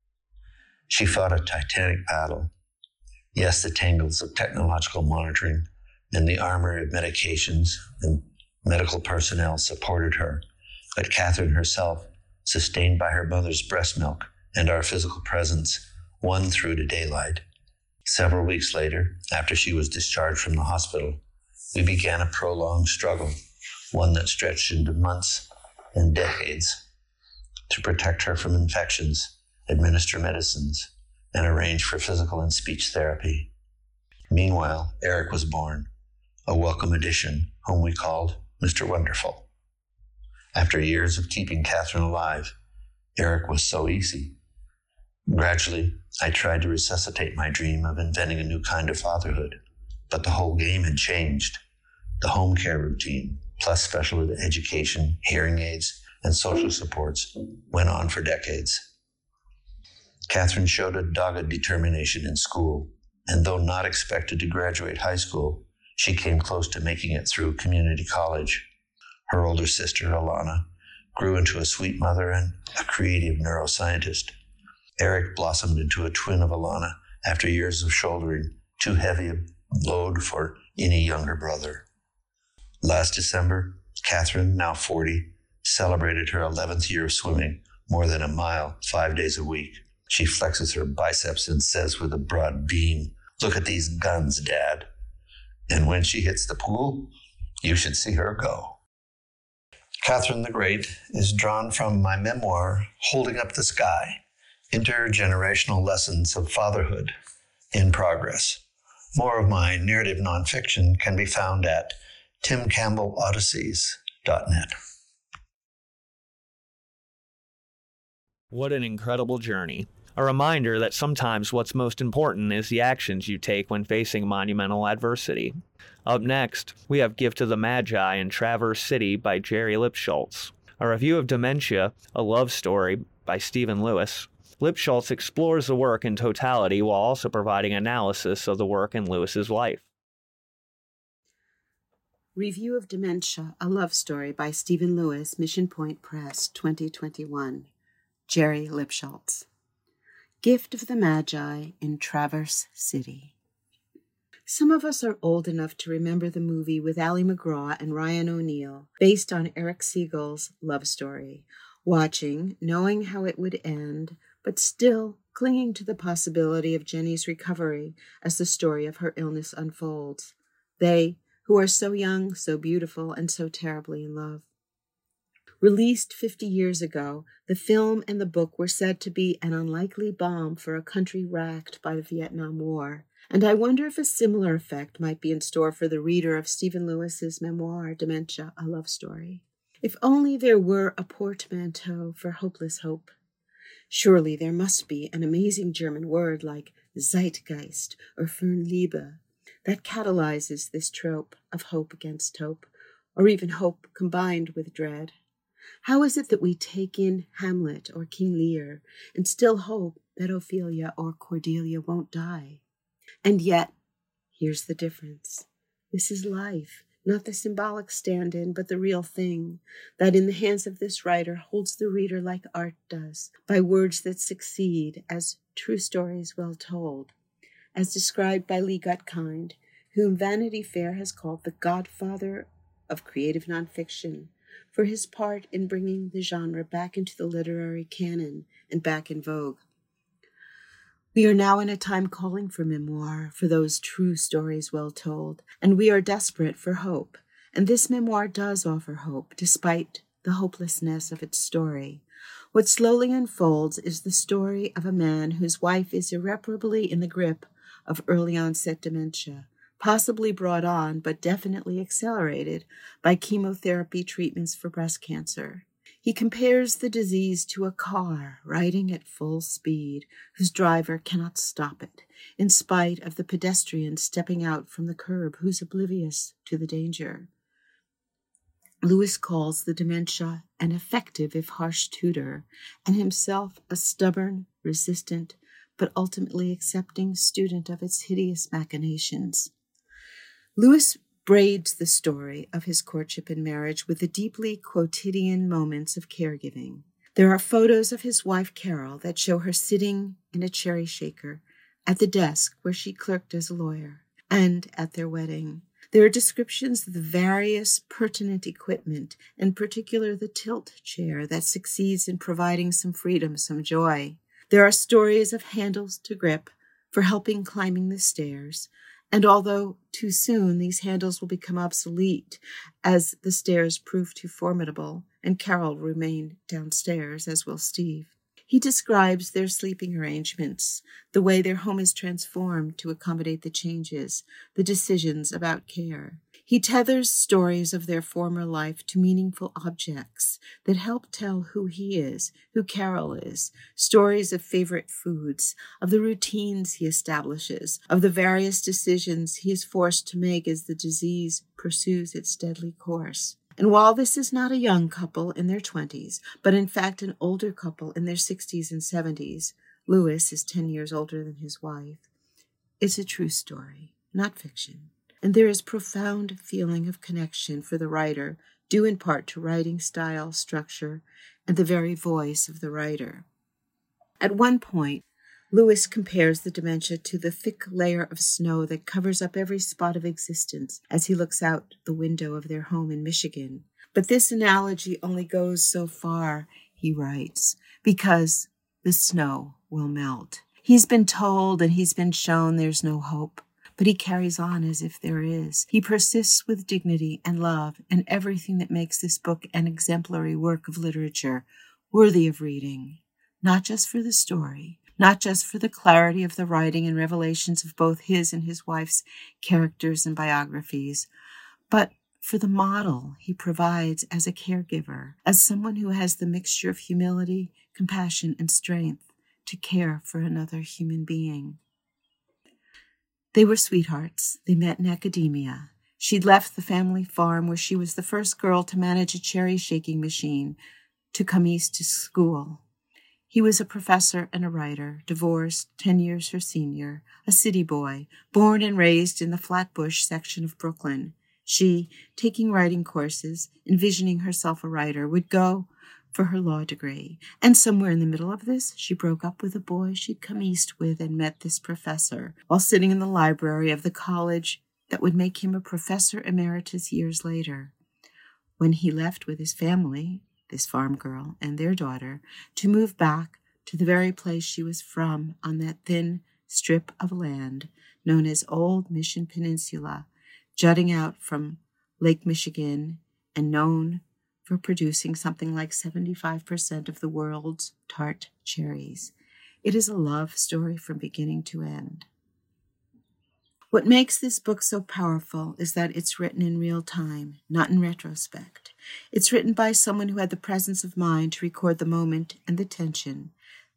She fought a titanic battle. Yes, the tangles of technological monitoring and the armor of medications and medical personnel supported her, But Catherine herself, sustained by her mother's breast milk and our physical presence, won through to daylight. Several weeks later, after she was discharged from the hospital, we began a prolonged struggle, one that stretched into months and decades, to protect her from infections, administer medicines, and arrange for physical and speech therapy. Meanwhile, Eric was born, a welcome addition whom we called Mister Wonderful. After years of keeping Catherine alive, Eric was so easy. Gradually, I tried to resuscitate my dream of inventing a new kind of fatherhood, but the whole game had changed. The home care routine, plus special education, hearing aids, and social supports went on for decades. Catherine showed a dogged determination in school, and though not expected to graduate high school, she came close to making it through community college. Her older sister, Alana, grew into a sweet mother and a creative neuroscientist. Eric blossomed into a twin of Alana after years of shouldering too heavy a load for any younger brother. Last December, Catherine, now forty, celebrated her eleventh year of swimming, more than a mile, five days a week. She flexes her biceps and says with a broad beam, "Look at these guns, Dad." And when she hits the pool, you should see her go. Catherine the Great is drawn from my memoir, Holding Up the Sky, Intergenerational Lessons of Fatherhood, in progress. More of my narrative nonfiction can be found at tim campbell odysseys dot net. What an incredible journey. A reminder that sometimes what's most important is the actions you take when facing monumental adversity. Up next, we have Gift of the Magi in Traverse City by Jerry Lipschultz, a review of Dementia, a love story by Stephen Lewis. Lipschultz explores the work in totality while also providing analysis of the work in Lewis's life. Review of Dementia, a love story by Stephen Lewis, Mission Point Press, twenty twenty-one. Jerry Lipschultz. Gift of the Magi in Traverse City. Some of us are old enough to remember the movie with Ali MacGraw and Ryan O'Neal, based on Eric Siegel's love story, watching, knowing how it would end, but still clinging to the possibility of Jenny's recovery as the story of her illness unfolds. They, who are so young, so beautiful, and so terribly in love. Released fifty years ago, the film and the book were said to be an unlikely balm for a country racked by the Vietnam War, and I wonder if a similar effect might be in store for the reader of Stephen Lewis's memoir, Dementia, a Love Story. If only there were a portmanteau for hopeless hope. Surely there must be an amazing German word like Zeitgeist or Fernliebe that catalyzes this trope of hope against hope, or even hope combined with dread. How is it that we take in Hamlet or King Lear and still hope that Ophelia or Cordelia won't die? And yet, here's the difference. This is life, not the symbolic stand-in, but the real thing, that in the hands of this writer holds the reader like art does, by words that succeed as true stories well told, as described by Lee Gutkind, whom Vanity Fair has called the godfather of creative nonfiction, for his part in bringing the genre back into the literary canon and back in vogue. We are now in a time calling for memoir, for those true stories well told, and we are desperate for hope. And this memoir does offer hope, despite the hopelessness of its story. What slowly unfolds is the story of a man whose wife is irreparably in the grip of early onset dementia, possibly brought on, but definitely accelerated, by chemotherapy treatments for breast cancer. He compares the disease to a car riding at full speed, whose driver cannot stop it, in spite of the pedestrian stepping out from the curb who's oblivious to the danger. Lewis calls the dementia an effective if harsh tutor, and himself a stubborn, resistant, but ultimately accepting student of its hideous machinations. Lewis braids the story of his courtship and marriage with the deeply quotidian moments of caregiving. There are photos of his wife Carol that show her sitting in a cherry shaker at the desk where she clerked as a lawyer, and at their wedding. There are descriptions of the various pertinent equipment, in particular the tilt chair that succeeds in providing some freedom, some joy. There are stories of handles to grip for helping climbing the stairs, and although too soon these handles will become obsolete as the stairs prove too formidable, and Carol remain downstairs, as will Steve. He describes their sleeping arrangements, the way their home is transformed to accommodate the changes, the decisions about care. He tethers stories of their former life to meaningful objects that help tell who he is, who Carol is, stories of favorite foods, of the routines he establishes, of the various decisions he is forced to make as the disease pursues its deadly course. And while this is not a young couple in their twenties, but in fact an older couple in their sixties and seventies, Lewis is ten years older than his wife, it's a true story, not fiction. And there is profound feeling of connection for the writer, due in part to writing style, structure, and the very voice of the writer. At one point, Lewis compares the dementia to the thick layer of snow that covers up every spot of existence as he looks out the window of their home in Michigan. But this analogy only goes so far, he writes, because the snow will melt. He's been told and he's been shown there's no hope, but he carries on as if there is. He persists with dignity and love and everything that makes this book an exemplary work of literature, worthy of reading, not just for the story, not just for the clarity of the writing and revelations of both his and his wife's characters and biographies, but for the model he provides as a caregiver, as someone who has the mixture of humility, compassion, and strength to care for another human being. They were sweethearts. They met in academia. She'd left the family farm where she was the first girl to manage a cherry shaking machine to come east to school. He was a professor and a writer, divorced, ten years her senior, a city boy, born and raised in the Flatbush section of Brooklyn. She, taking writing courses, envisioning herself a writer, would go for her law degree. And somewhere in the middle of this, she broke up with a boy she'd come east with and met this professor while sitting in the library of the college that would make him a professor emeritus years later. When he left with his family, this farm girl and their daughter, to move back to the very place she was from on that thin strip of land known as Old Mission Peninsula, jutting out from Lake Michigan and known for producing something like seventy-five percent of the world's tart cherries. It is a love story from beginning to end. What makes this book so powerful is that it's written in real time, not in retrospect. It's written by someone who had the presence of mind to record the moment, and the tension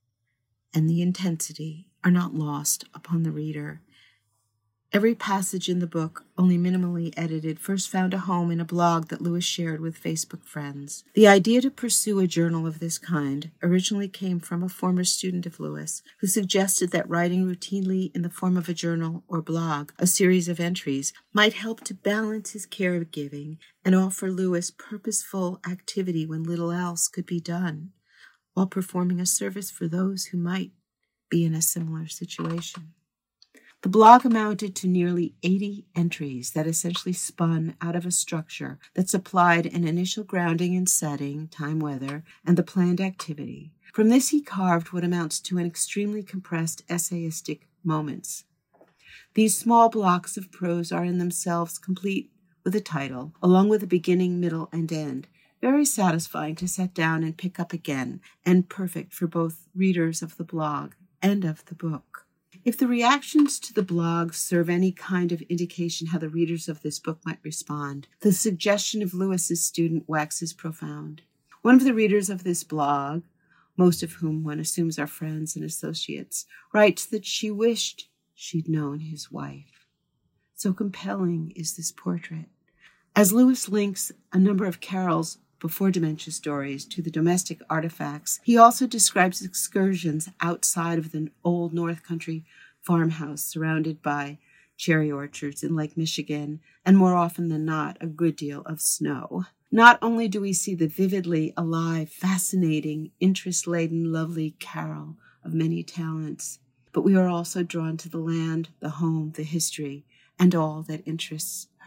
and the intensity are not lost upon the reader. Every passage in the book, only minimally edited, first found a home in a blog that Lewis shared with Facebook friends. The idea to pursue a journal of this kind originally came from a former student of Lewis, who suggested that writing routinely in the form of a journal or blog, a series of entries, might help to balance his caregiving and offer Lewis purposeful activity when little else could be done, while performing a service for those who might be in a similar situation. The blog amounted to nearly eighty entries that essentially spun out of a structure that supplied an initial grounding in setting, time, weather, and the planned activity. From this he carved what amounts to an extremely compressed essayistic moments. These small blocks of prose are in themselves complete with a title, along with a beginning, middle, and end, very satisfying to set down and pick up again, and perfect for both readers of the blog and of the book. If the reactions to the blog serve any kind of indication how the readers of this book might respond, the suggestion of Lewis's student waxes profound. One of the readers of this blog, most of whom one assumes are friends and associates, writes that she wished she'd known his wife. So compelling is this portrait. As Lewis links a number of Carol's before dementia stories to the domestic artifacts, he also describes excursions outside of the old North Country farmhouse surrounded by cherry orchards in Lake Michigan, and more often than not, a good deal of snow. Not only do we see the vividly alive, fascinating, interest-laden, lovely Carol of many talents, but we are also drawn to the land, the home, the history, and all that interests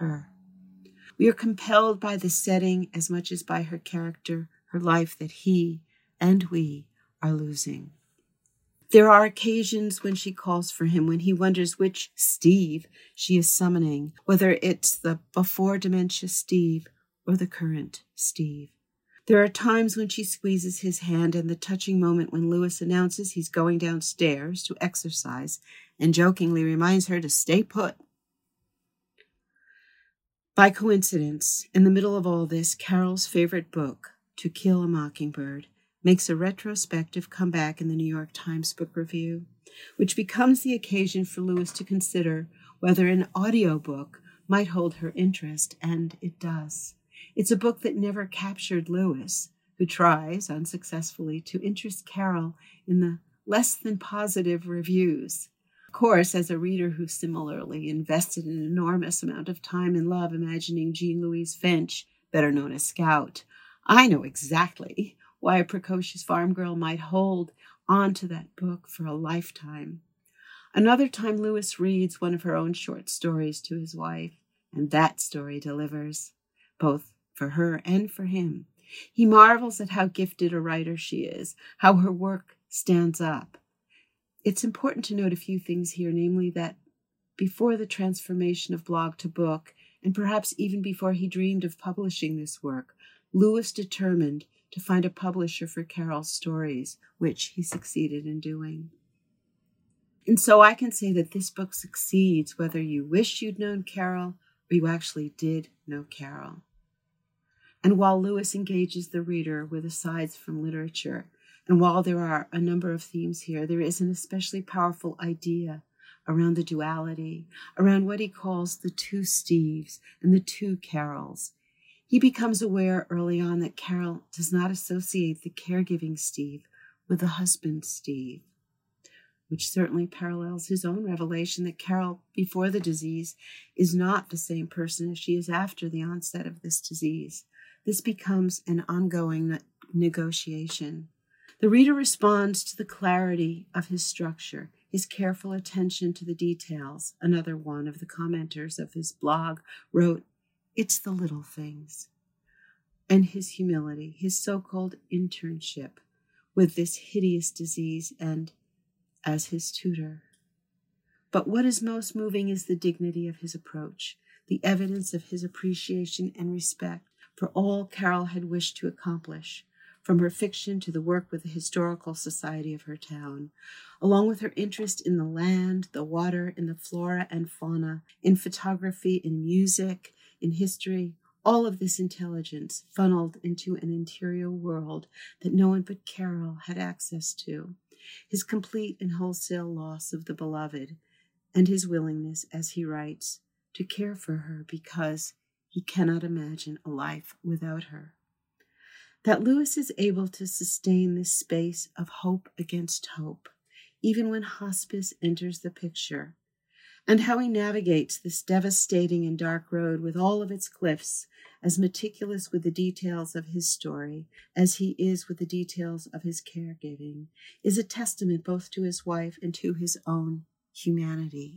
her. We are compelled by the setting as much as by her character, her life that he and we are losing. There are occasions when she calls for him, when he wonders which Steve she is summoning, whether it's the before dementia Steve or the current Steve. There are times when she squeezes his hand, and the touching moment when Lewis announces he's going downstairs to exercise and jokingly reminds her to stay put. By coincidence, in the middle of all this, Carol's favorite book, To Kill a Mockingbird, makes a retrospective comeback in the New York Times Book Review, which becomes the occasion for Lewis to consider whether an audiobook might hold her interest, and it does. It's a book that never captured Lewis, who tries, unsuccessfully, to interest Carol in the less than positive reviews. Of course, as a reader who similarly invested an enormous amount of time and love imagining Jean Louise Finch, better known as Scout, I know exactly why a precocious farm girl might hold on to that book for a lifetime. Another time, Lewis reads one of her own short stories to his wife, and that story delivers, both for her and for him. He marvels at how gifted a writer she is, how her work stands up. It's important to note a few things here, namely that before the transformation of blog to book, and perhaps even before he dreamed of publishing this work, Lewis determined to find a publisher for Carol's stories, which he succeeded in doing. And so I can say that this book succeeds whether you wish you'd known Carol or you actually did know Carol. And while Lewis engages the reader with asides from literature, and while there are a number of themes here, there is an especially powerful idea around the duality, around what he calls the two Steves and the two Carols. He becomes aware early on that Carol does not associate the caregiving Steve with the husband Steve, which certainly parallels his own revelation that Carol, before the disease, is not the same person as she is after the onset of this disease. This becomes an ongoing ne- negotiation. The reader responds to the clarity of his structure, his careful attention to the details. Another one of the commenters of his blog wrote, "It's the little things." And his humility, his so-called internship with this hideous disease and as his tutor. But what is most moving is the dignity of his approach, the evidence of his appreciation and respect for all Carol had wished to accomplish, from her fiction to the work with the Historical Society of her town, along with her interest in the land, the water, in the flora and fauna, in photography, in music, in history. All of this intelligence funneled into an interior world that no one but Carol had access to. His complete and wholesale loss of the beloved, and his willingness, as he writes, to care for her because he cannot imagine a life without her. That Lewis is able to sustain this space of hope against hope, even when hospice enters the picture, and how he navigates this devastating and dark road with all of its cliffs, as meticulous with the details of his story as he is with the details of his caregiving, is a testament both to his wife and to his own humanity.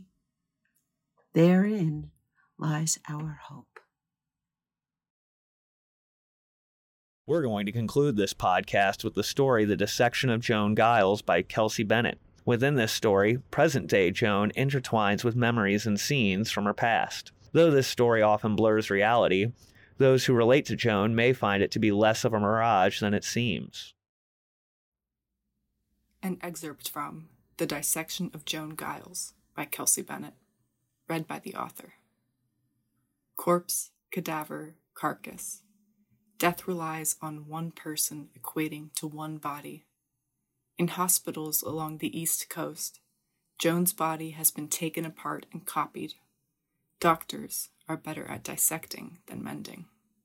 Therein lies our hope. We're going to conclude this podcast with the story The Dissection of Joan Giles by Kelsey Bennett. Within this story, present-day Joan intertwines with memories and scenes from her past. Though this story often blurs reality, those who relate to Joan may find it to be less of a mirage than it seems. An excerpt from The Dissection of Joan Giles by Kelsey Bennett, read by the author. Corpse, cadaver, carcass. Death relies on one person equating to one body. In hospitals along the East Coast, Joan's body has been taken apart and copied. Doctors are better at dissecting than mending.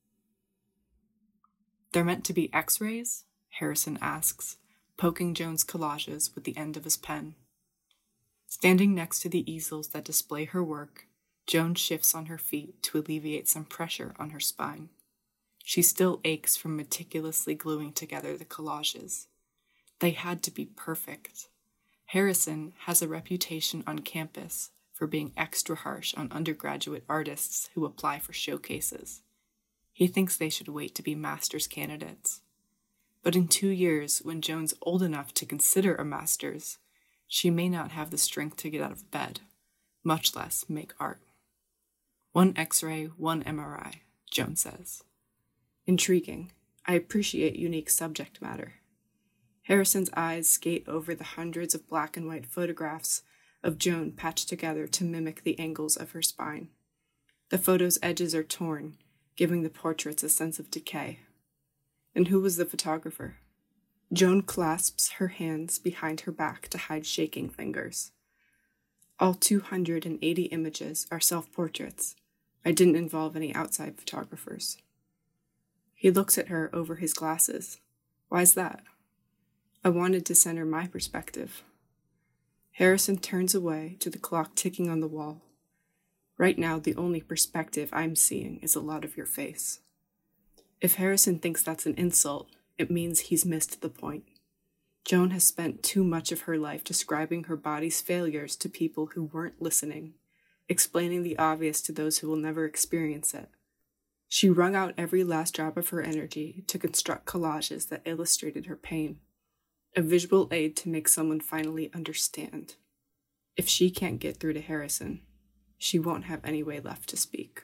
They're meant to be x-rays? Harrison asks, poking Joan's collages with the end of his pen. Standing next to the easels that display her work, Joan shifts on her feet to alleviate some pressure on her spine. She still aches from meticulously gluing together the collages. They had to be perfect. Harrison has a reputation on campus for being extra harsh on undergraduate artists who apply for showcases. He thinks they should wait to be master's candidates. But in two years, when Joan's old enough to consider a master's, she may not have the strength to get out of bed, much less make art. One X-ray, one M R I, Joan says. Intriguing. I appreciate unique subject matter. Harrison's eyes skate over the hundreds of black and white photographs of Joan patched together to mimic the angles of her spine. The photo's edges are torn, giving the portraits a sense of decay. And who was the photographer? Joan clasps her hands behind her back to hide shaking fingers. All two hundred eighty images are self-portraits. I didn't involve any outside photographers. He looks at her over his glasses. Why's that? I wanted to center my perspective. Harrison turns away to the clock ticking on the wall. Right now, the only perspective I'm seeing is a lot of your face. If Harrison thinks that's an insult, it means he's missed the point. Joan has spent too much of her life describing her body's failures to people who weren't listening, explaining the obvious to those who will never experience it. She wrung out every last drop of her energy to construct collages that illustrated her pain, a visual aid to make someone finally understand. If she can't get through to Harrison, she won't have any way left to speak.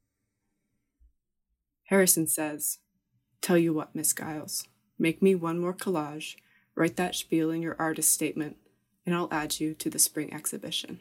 Harrison says, "Tell you what, Miss Giles, make me one more collage, write that spiel in your artist statement, and I'll add you to the spring exhibition."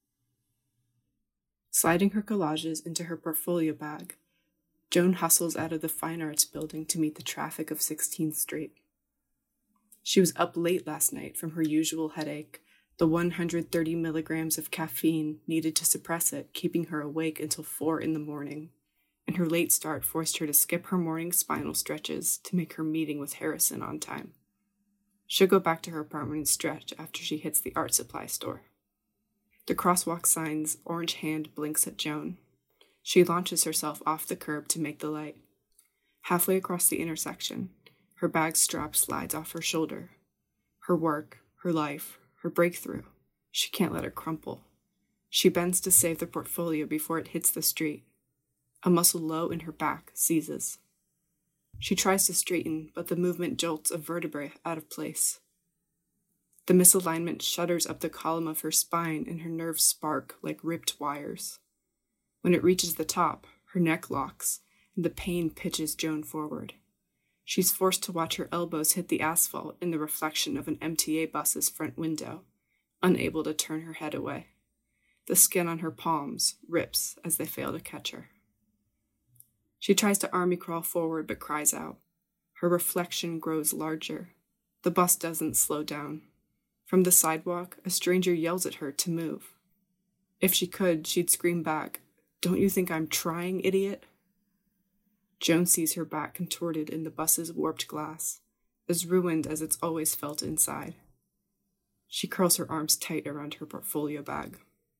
Sliding her collages into her portfolio bag, Joan hustles out of the Fine Arts building to meet the traffic of sixteenth Street. She was up late last night from her usual headache, the one hundred thirty milligrams of caffeine needed to suppress it, keeping her awake until four in the morning, and her late start forced her to skip her morning spinal stretches to make her meeting with Harrison on time. She'll go back to her apartment and stretch after she hits the art supply store. The crosswalk sign's orange hand blinks at Joan. She launches herself off the curb to make the light. Halfway across the intersection, her bag strap slides off her shoulder. Her work, her life, her breakthrough. She can't let it crumple. She bends to save the portfolio before it hits the street. A muscle low in her back seizes. She tries to straighten, but the movement jolts a vertebrae out of place. The misalignment shudders up the column of her spine and her nerves spark like ripped wires. When it reaches the top, her neck locks, and the pain pitches Joan forward. She's forced to watch her elbows hit the asphalt in the reflection of an M T A bus's front window, unable to turn her head away. The skin on her palms rips as they fail to catch her. She tries to army crawl forward but cries out. Her reflection grows larger. The bus doesn't slow down. From the sidewalk, a stranger yells at her to move. If she could, she'd scream back, "Don't you think I'm trying, idiot?" Joan sees her back contorted in the bus's warped glass, as ruined as it's always felt inside. She curls her arms tight around her portfolio bag.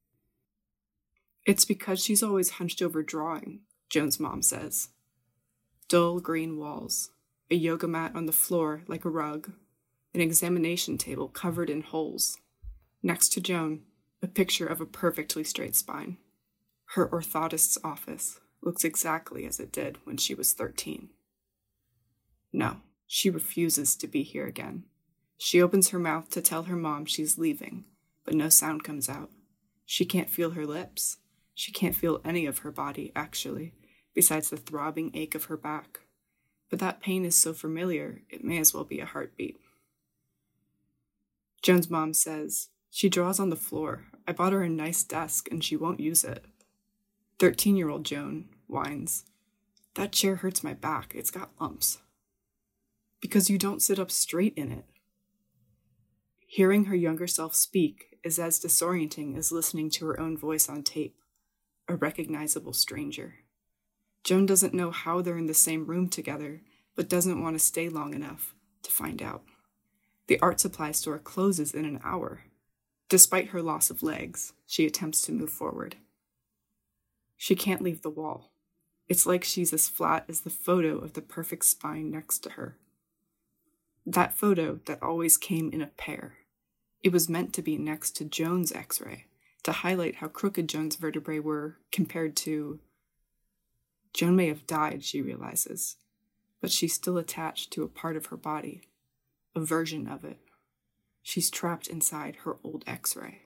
It's because she's always hunched over drawing, Joan's mom says. Dull green walls, a yoga mat on the floor like a rug, an examination table covered in holes. Next to Joan, a picture of a perfectly straight spine. Her orthotist's office looks exactly as it did when she was thirteen. No, she refuses to be here again. She opens her mouth to tell her mom she's leaving, but no sound comes out. She can't feel her lips. She can't feel any of her body, actually, besides the throbbing ache of her back. But that pain is so familiar, it may as well be a heartbeat. Joan's mom says, "She draws on the floor. I bought her a nice desk, and she won't use it." Thirteen-year-old Joan whines, "That chair hurts my back. It's got lumps." "Because you don't sit up straight in it." Hearing her younger self speak is as disorienting as listening to her own voice on tape, a recognizable stranger. Joan doesn't know how they're in the same room together, but doesn't want to stay long enough to find out. The art supply store closes in an hour. Despite her loss of legs, she attempts to move forward. She can't leave the wall. It's like she's as flat as the photo of the perfect spine next to her. That photo that always came in a pair. It was meant to be next to Joan's X-ray, to highlight how crooked Joan's vertebrae were compared to... Joan may have died, she realizes, but she's still attached to a part of her body, a version of it. She's trapped inside her old X-ray.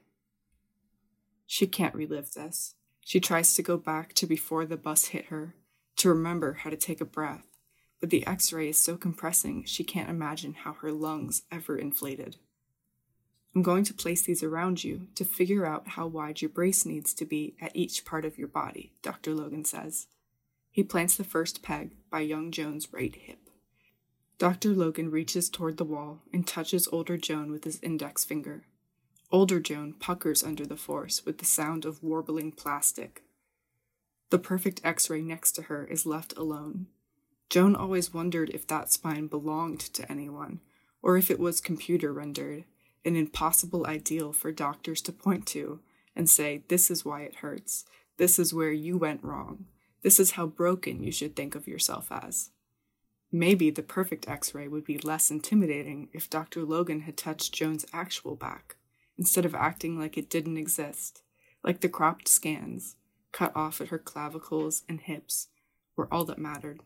She can't relive this. She tries to go back to before the bus hit her, to remember how to take a breath, but the X-ray is so compressing she can't imagine how her lungs ever inflated. I'm going to place these around you to figure out how wide your brace needs to be at each part of your body, Doctor Logan says. He plants the first peg by young Joan's right hip. Doctor Logan reaches toward the wall and touches older Joan with his index finger. Older Joan puckers under the force with the sound of warbling plastic. The perfect X-ray next to her is left alone. Joan always wondered if that spine belonged to anyone, or if it was computer rendered, an impossible ideal for doctors to point to and say, this is why it hurts, this is where you went wrong, this is how broken you should think of yourself as. Maybe the perfect X-ray would be less intimidating if Doctor Logan had touched Joan's actual back, instead of acting like it didn't exist, like the cropped scans, cut off at her clavicles and hips, were all that mattered.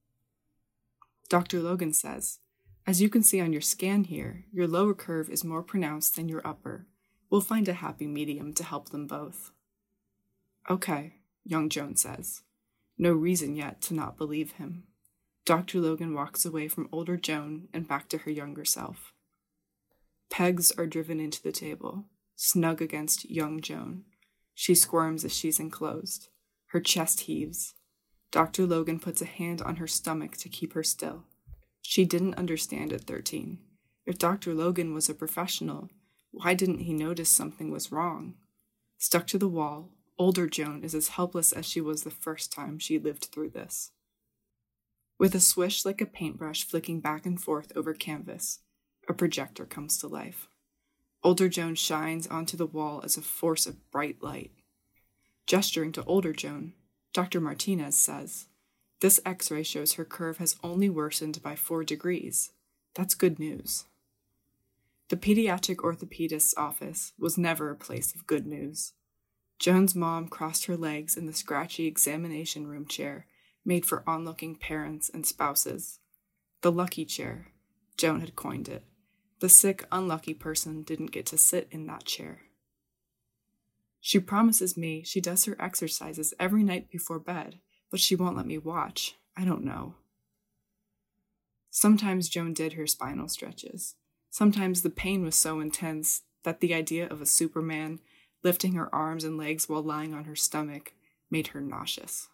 Doctor Logan says, as you can see on your scan here, your lower curve is more pronounced than your upper. We'll find a happy medium to help them both. Okay, young Joan says. No reason yet to not believe him. Doctor Logan walks away from older Joan and back to her younger self. Pegs are driven into the table, snug against young Joan. She squirms as she's enclosed. Her chest heaves. Doctor Logan puts a hand on her stomach to keep her still. She didn't understand at thirteen. If Doctor Logan was a professional, why didn't he notice something was wrong? Stuck to the wall, older Joan is as helpless as she was the first time she lived through this. With a swish like a paintbrush flicking back and forth over canvas, a projector comes to life. Older Joan shines onto the wall as a force of bright light. Gesturing to older Joan, Doctor Martinez says, this X-ray shows her curve has only worsened by four degrees. That's good news. The pediatric orthopedist's office was never a place of good news. Joan's mom crossed her legs in the scratchy examination room chair made for onlooking parents and spouses. The lucky chair, Joan had coined it. The sick, unlucky person didn't get to sit in that chair. She promises me she does her exercises every night before bed, but she won't let me watch. I don't know. Sometimes Joan did her spinal stretches. Sometimes the pain was so intense that the idea of a Superman lifting her arms and legs while lying on her stomach made her nauseous.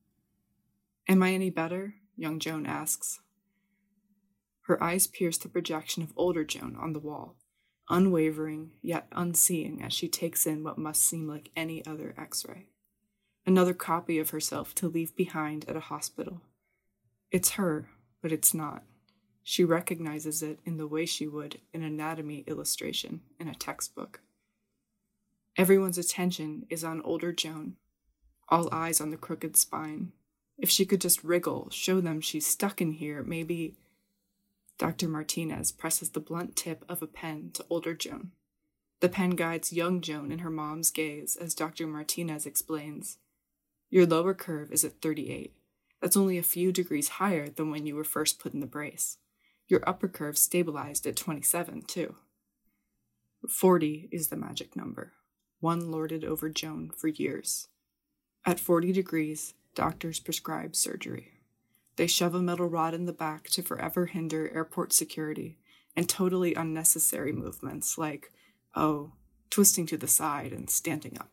Am I any better? Young Joan asks. Her eyes pierce the projection of older Joan on the wall, unwavering yet unseeing as she takes in what must seem like any other X-ray. Another copy of herself to leave behind at a hospital. It's her, but it's not. She recognizes it in the way she would an anatomy illustration in a textbook. Everyone's attention is on older Joan, all eyes on the crooked spine. If she could just wriggle, show them she's stuck in here, maybe... Doctor Martinez presses the blunt tip of a pen to older Joan. The pen guides young Joan in her mom's gaze as Doctor Martinez explains. Your lower curve is at thirty-eight. That's only a few degrees higher than when you were first put in the brace. Your upper curve stabilized at twenty-seven, too. forty is the magic number, one lorded over Joan for years. At forty degrees, doctors prescribe surgery. They shove a metal rod in the back to forever hinder airport security and totally unnecessary movements like, oh, twisting to the side and standing up.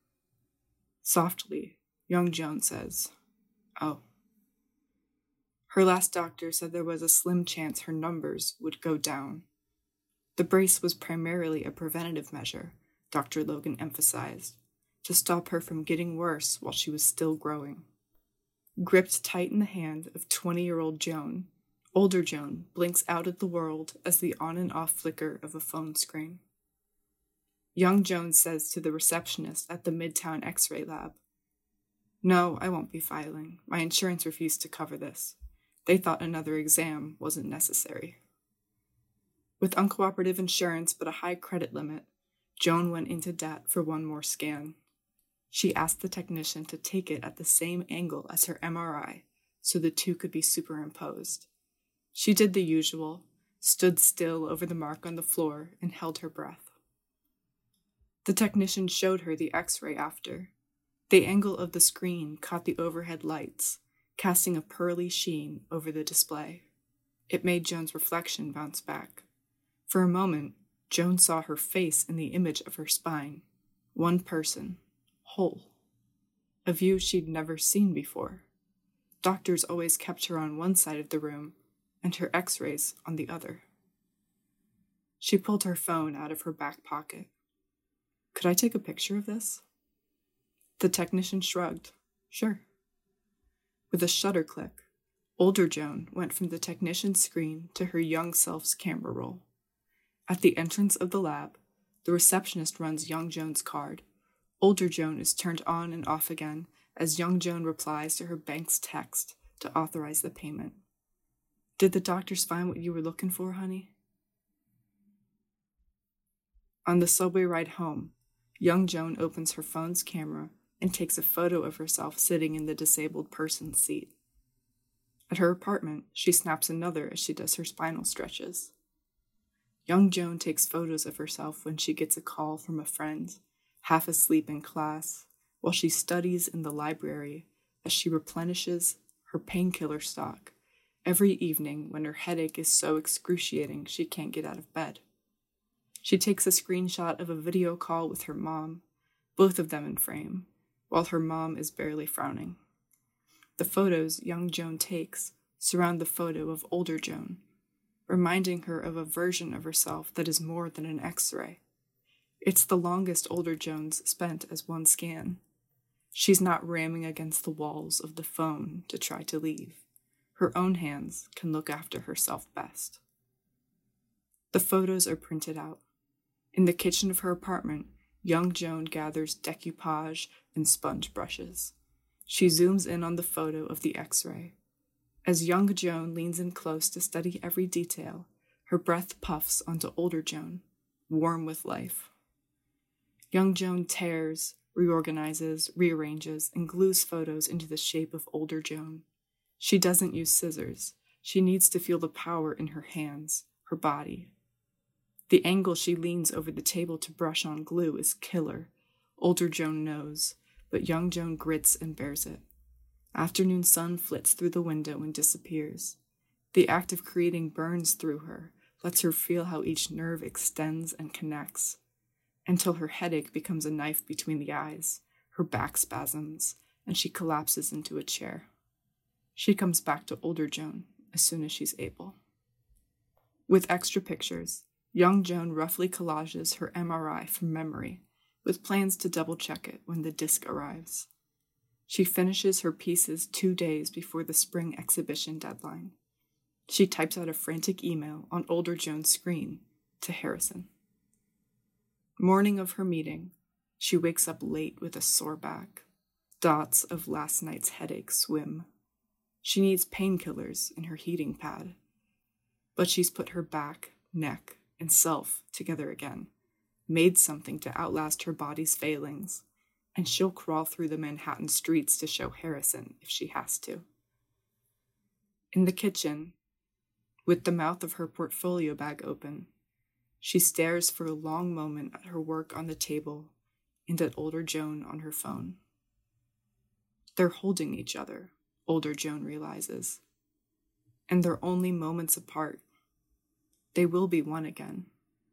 Softly, young Joan says, oh. Her last doctor said there was a slim chance her numbers would go down. The brace was primarily a preventative measure, Doctor Logan emphasized, to stop her from getting worse while she was still growing. Gripped tight in the hand of twenty-year-old Joan, older Joan blinks out at the world as the on and off flicker of a phone screen. Young Joan says to the receptionist at the Midtown X-ray lab, no, I won't be filing. My insurance refused to cover this. They thought another exam wasn't necessary. With uncooperative insurance but a high credit limit, Joan went into debt for one more scan. She asked the technician to take it at the same angle as her M R I so the two could be superimposed. She did the usual, stood still over the mark on the floor, and held her breath. The technician showed her the X-ray after. The angle of the screen caught the overhead lights, casting a pearly sheen over the display. It made Joan's reflection bounce back. For a moment, Joan saw her face in the image of her spine. One person, whole. A view she'd never seen before. Doctors always kept her on one side of the room, and her X-rays on the other. She pulled her phone out of her back pocket. Could I take a picture of this? The technician shrugged. Sure. With a shutter click, older Joan went from the technician's screen to her young self's camera roll. At the entrance of the lab, the receptionist runs young Joan's card. Older Joan is turned on and off again as young Joan replies to her bank's text to authorize the payment. Did the doctors find what you were looking for, honey? On the subway ride home, young Joan opens her phone's camera and takes a photo of herself sitting in the disabled person's seat. At her apartment, she snaps another as she does her spinal stretches. Young Joan takes photos of herself when she gets a call from a friend, half asleep in class, while she studies in the library as she replenishes her painkiller stock every evening when her headache is so excruciating she can't get out of bed. She takes a screenshot of a video call with her mom, both of them in frame, while her mom is barely frowning. The photos young Joan takes surround the photo of older Joan, reminding her of a version of herself that is more than an X-ray. It's the longest older Joan's spent as one scan. She's not ramming against the walls of the phone to try to leave. Her own hands can look after herself best. The photos are printed out. In the kitchen of her apartment, young Joan gathers decoupage and sponge brushes. She zooms in on the photo of the X-ray. As young Joan leans in close to study every detail, her breath puffs onto older Joan, warm with life. Young Joan tears, reorganizes, rearranges, and glues photos into the shape of older Joan. She doesn't use scissors. She needs to feel the power in her hands, her body. The angle she leans over the table to brush on glue is killer. Older Joan knows, but young Joan grits and bears it. Afternoon sun flits through the window and disappears. The act of creating burns through her, lets her feel how each nerve extends and connects, until her headache becomes a knife between the eyes, her back spasms, and she collapses into a chair. She comes back to older Joan as soon as she's able. With extra pictures, young Joan roughly collages her M R I from memory, with plans to double-check it when the disc arrives. She finishes her pieces two days before the spring exhibition deadline. She types out a frantic email on older Joan's screen to Harrison. Morning of her meeting, she wakes up late with a sore back. Dots of last night's headache swim. She needs painkillers in her heating pad. But she's put her back, neck, and self together again, made something to outlast her body's failings, and she'll crawl through the Manhattan streets to show Harrison if she has to. In the kitchen, with the mouth of her portfolio bag open, she stares for a long moment at her work on the table and at older Joan on her phone. They're holding each other, older Joan realizes, and they're only moments apart. They will be one again.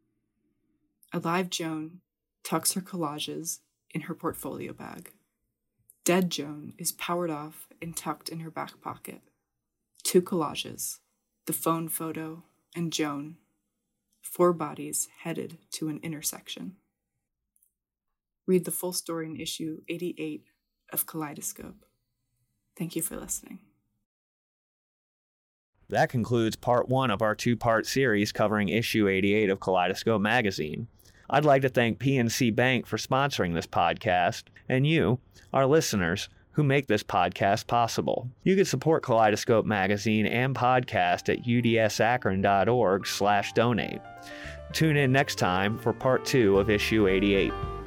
Alive Joan tucks her collages in her portfolio bag. Dead Joan is powered off and tucked in her back pocket. Two collages, the phone photo and Joan. Four bodies headed to an intersection. Read the full story in issue eighty-eight of Kaleidoscope. Thank you for listening. That concludes part one of our two-part series covering issue eighty-eight of Kaleidoscope magazine. I'd like to thank P N C Bank for sponsoring this podcast, and you, our listeners, who make this podcast possible. You can support Kaleidoscope Magazine and podcast at udsakron.org slash donate. Tune in next time for part two of issue eighty-eight.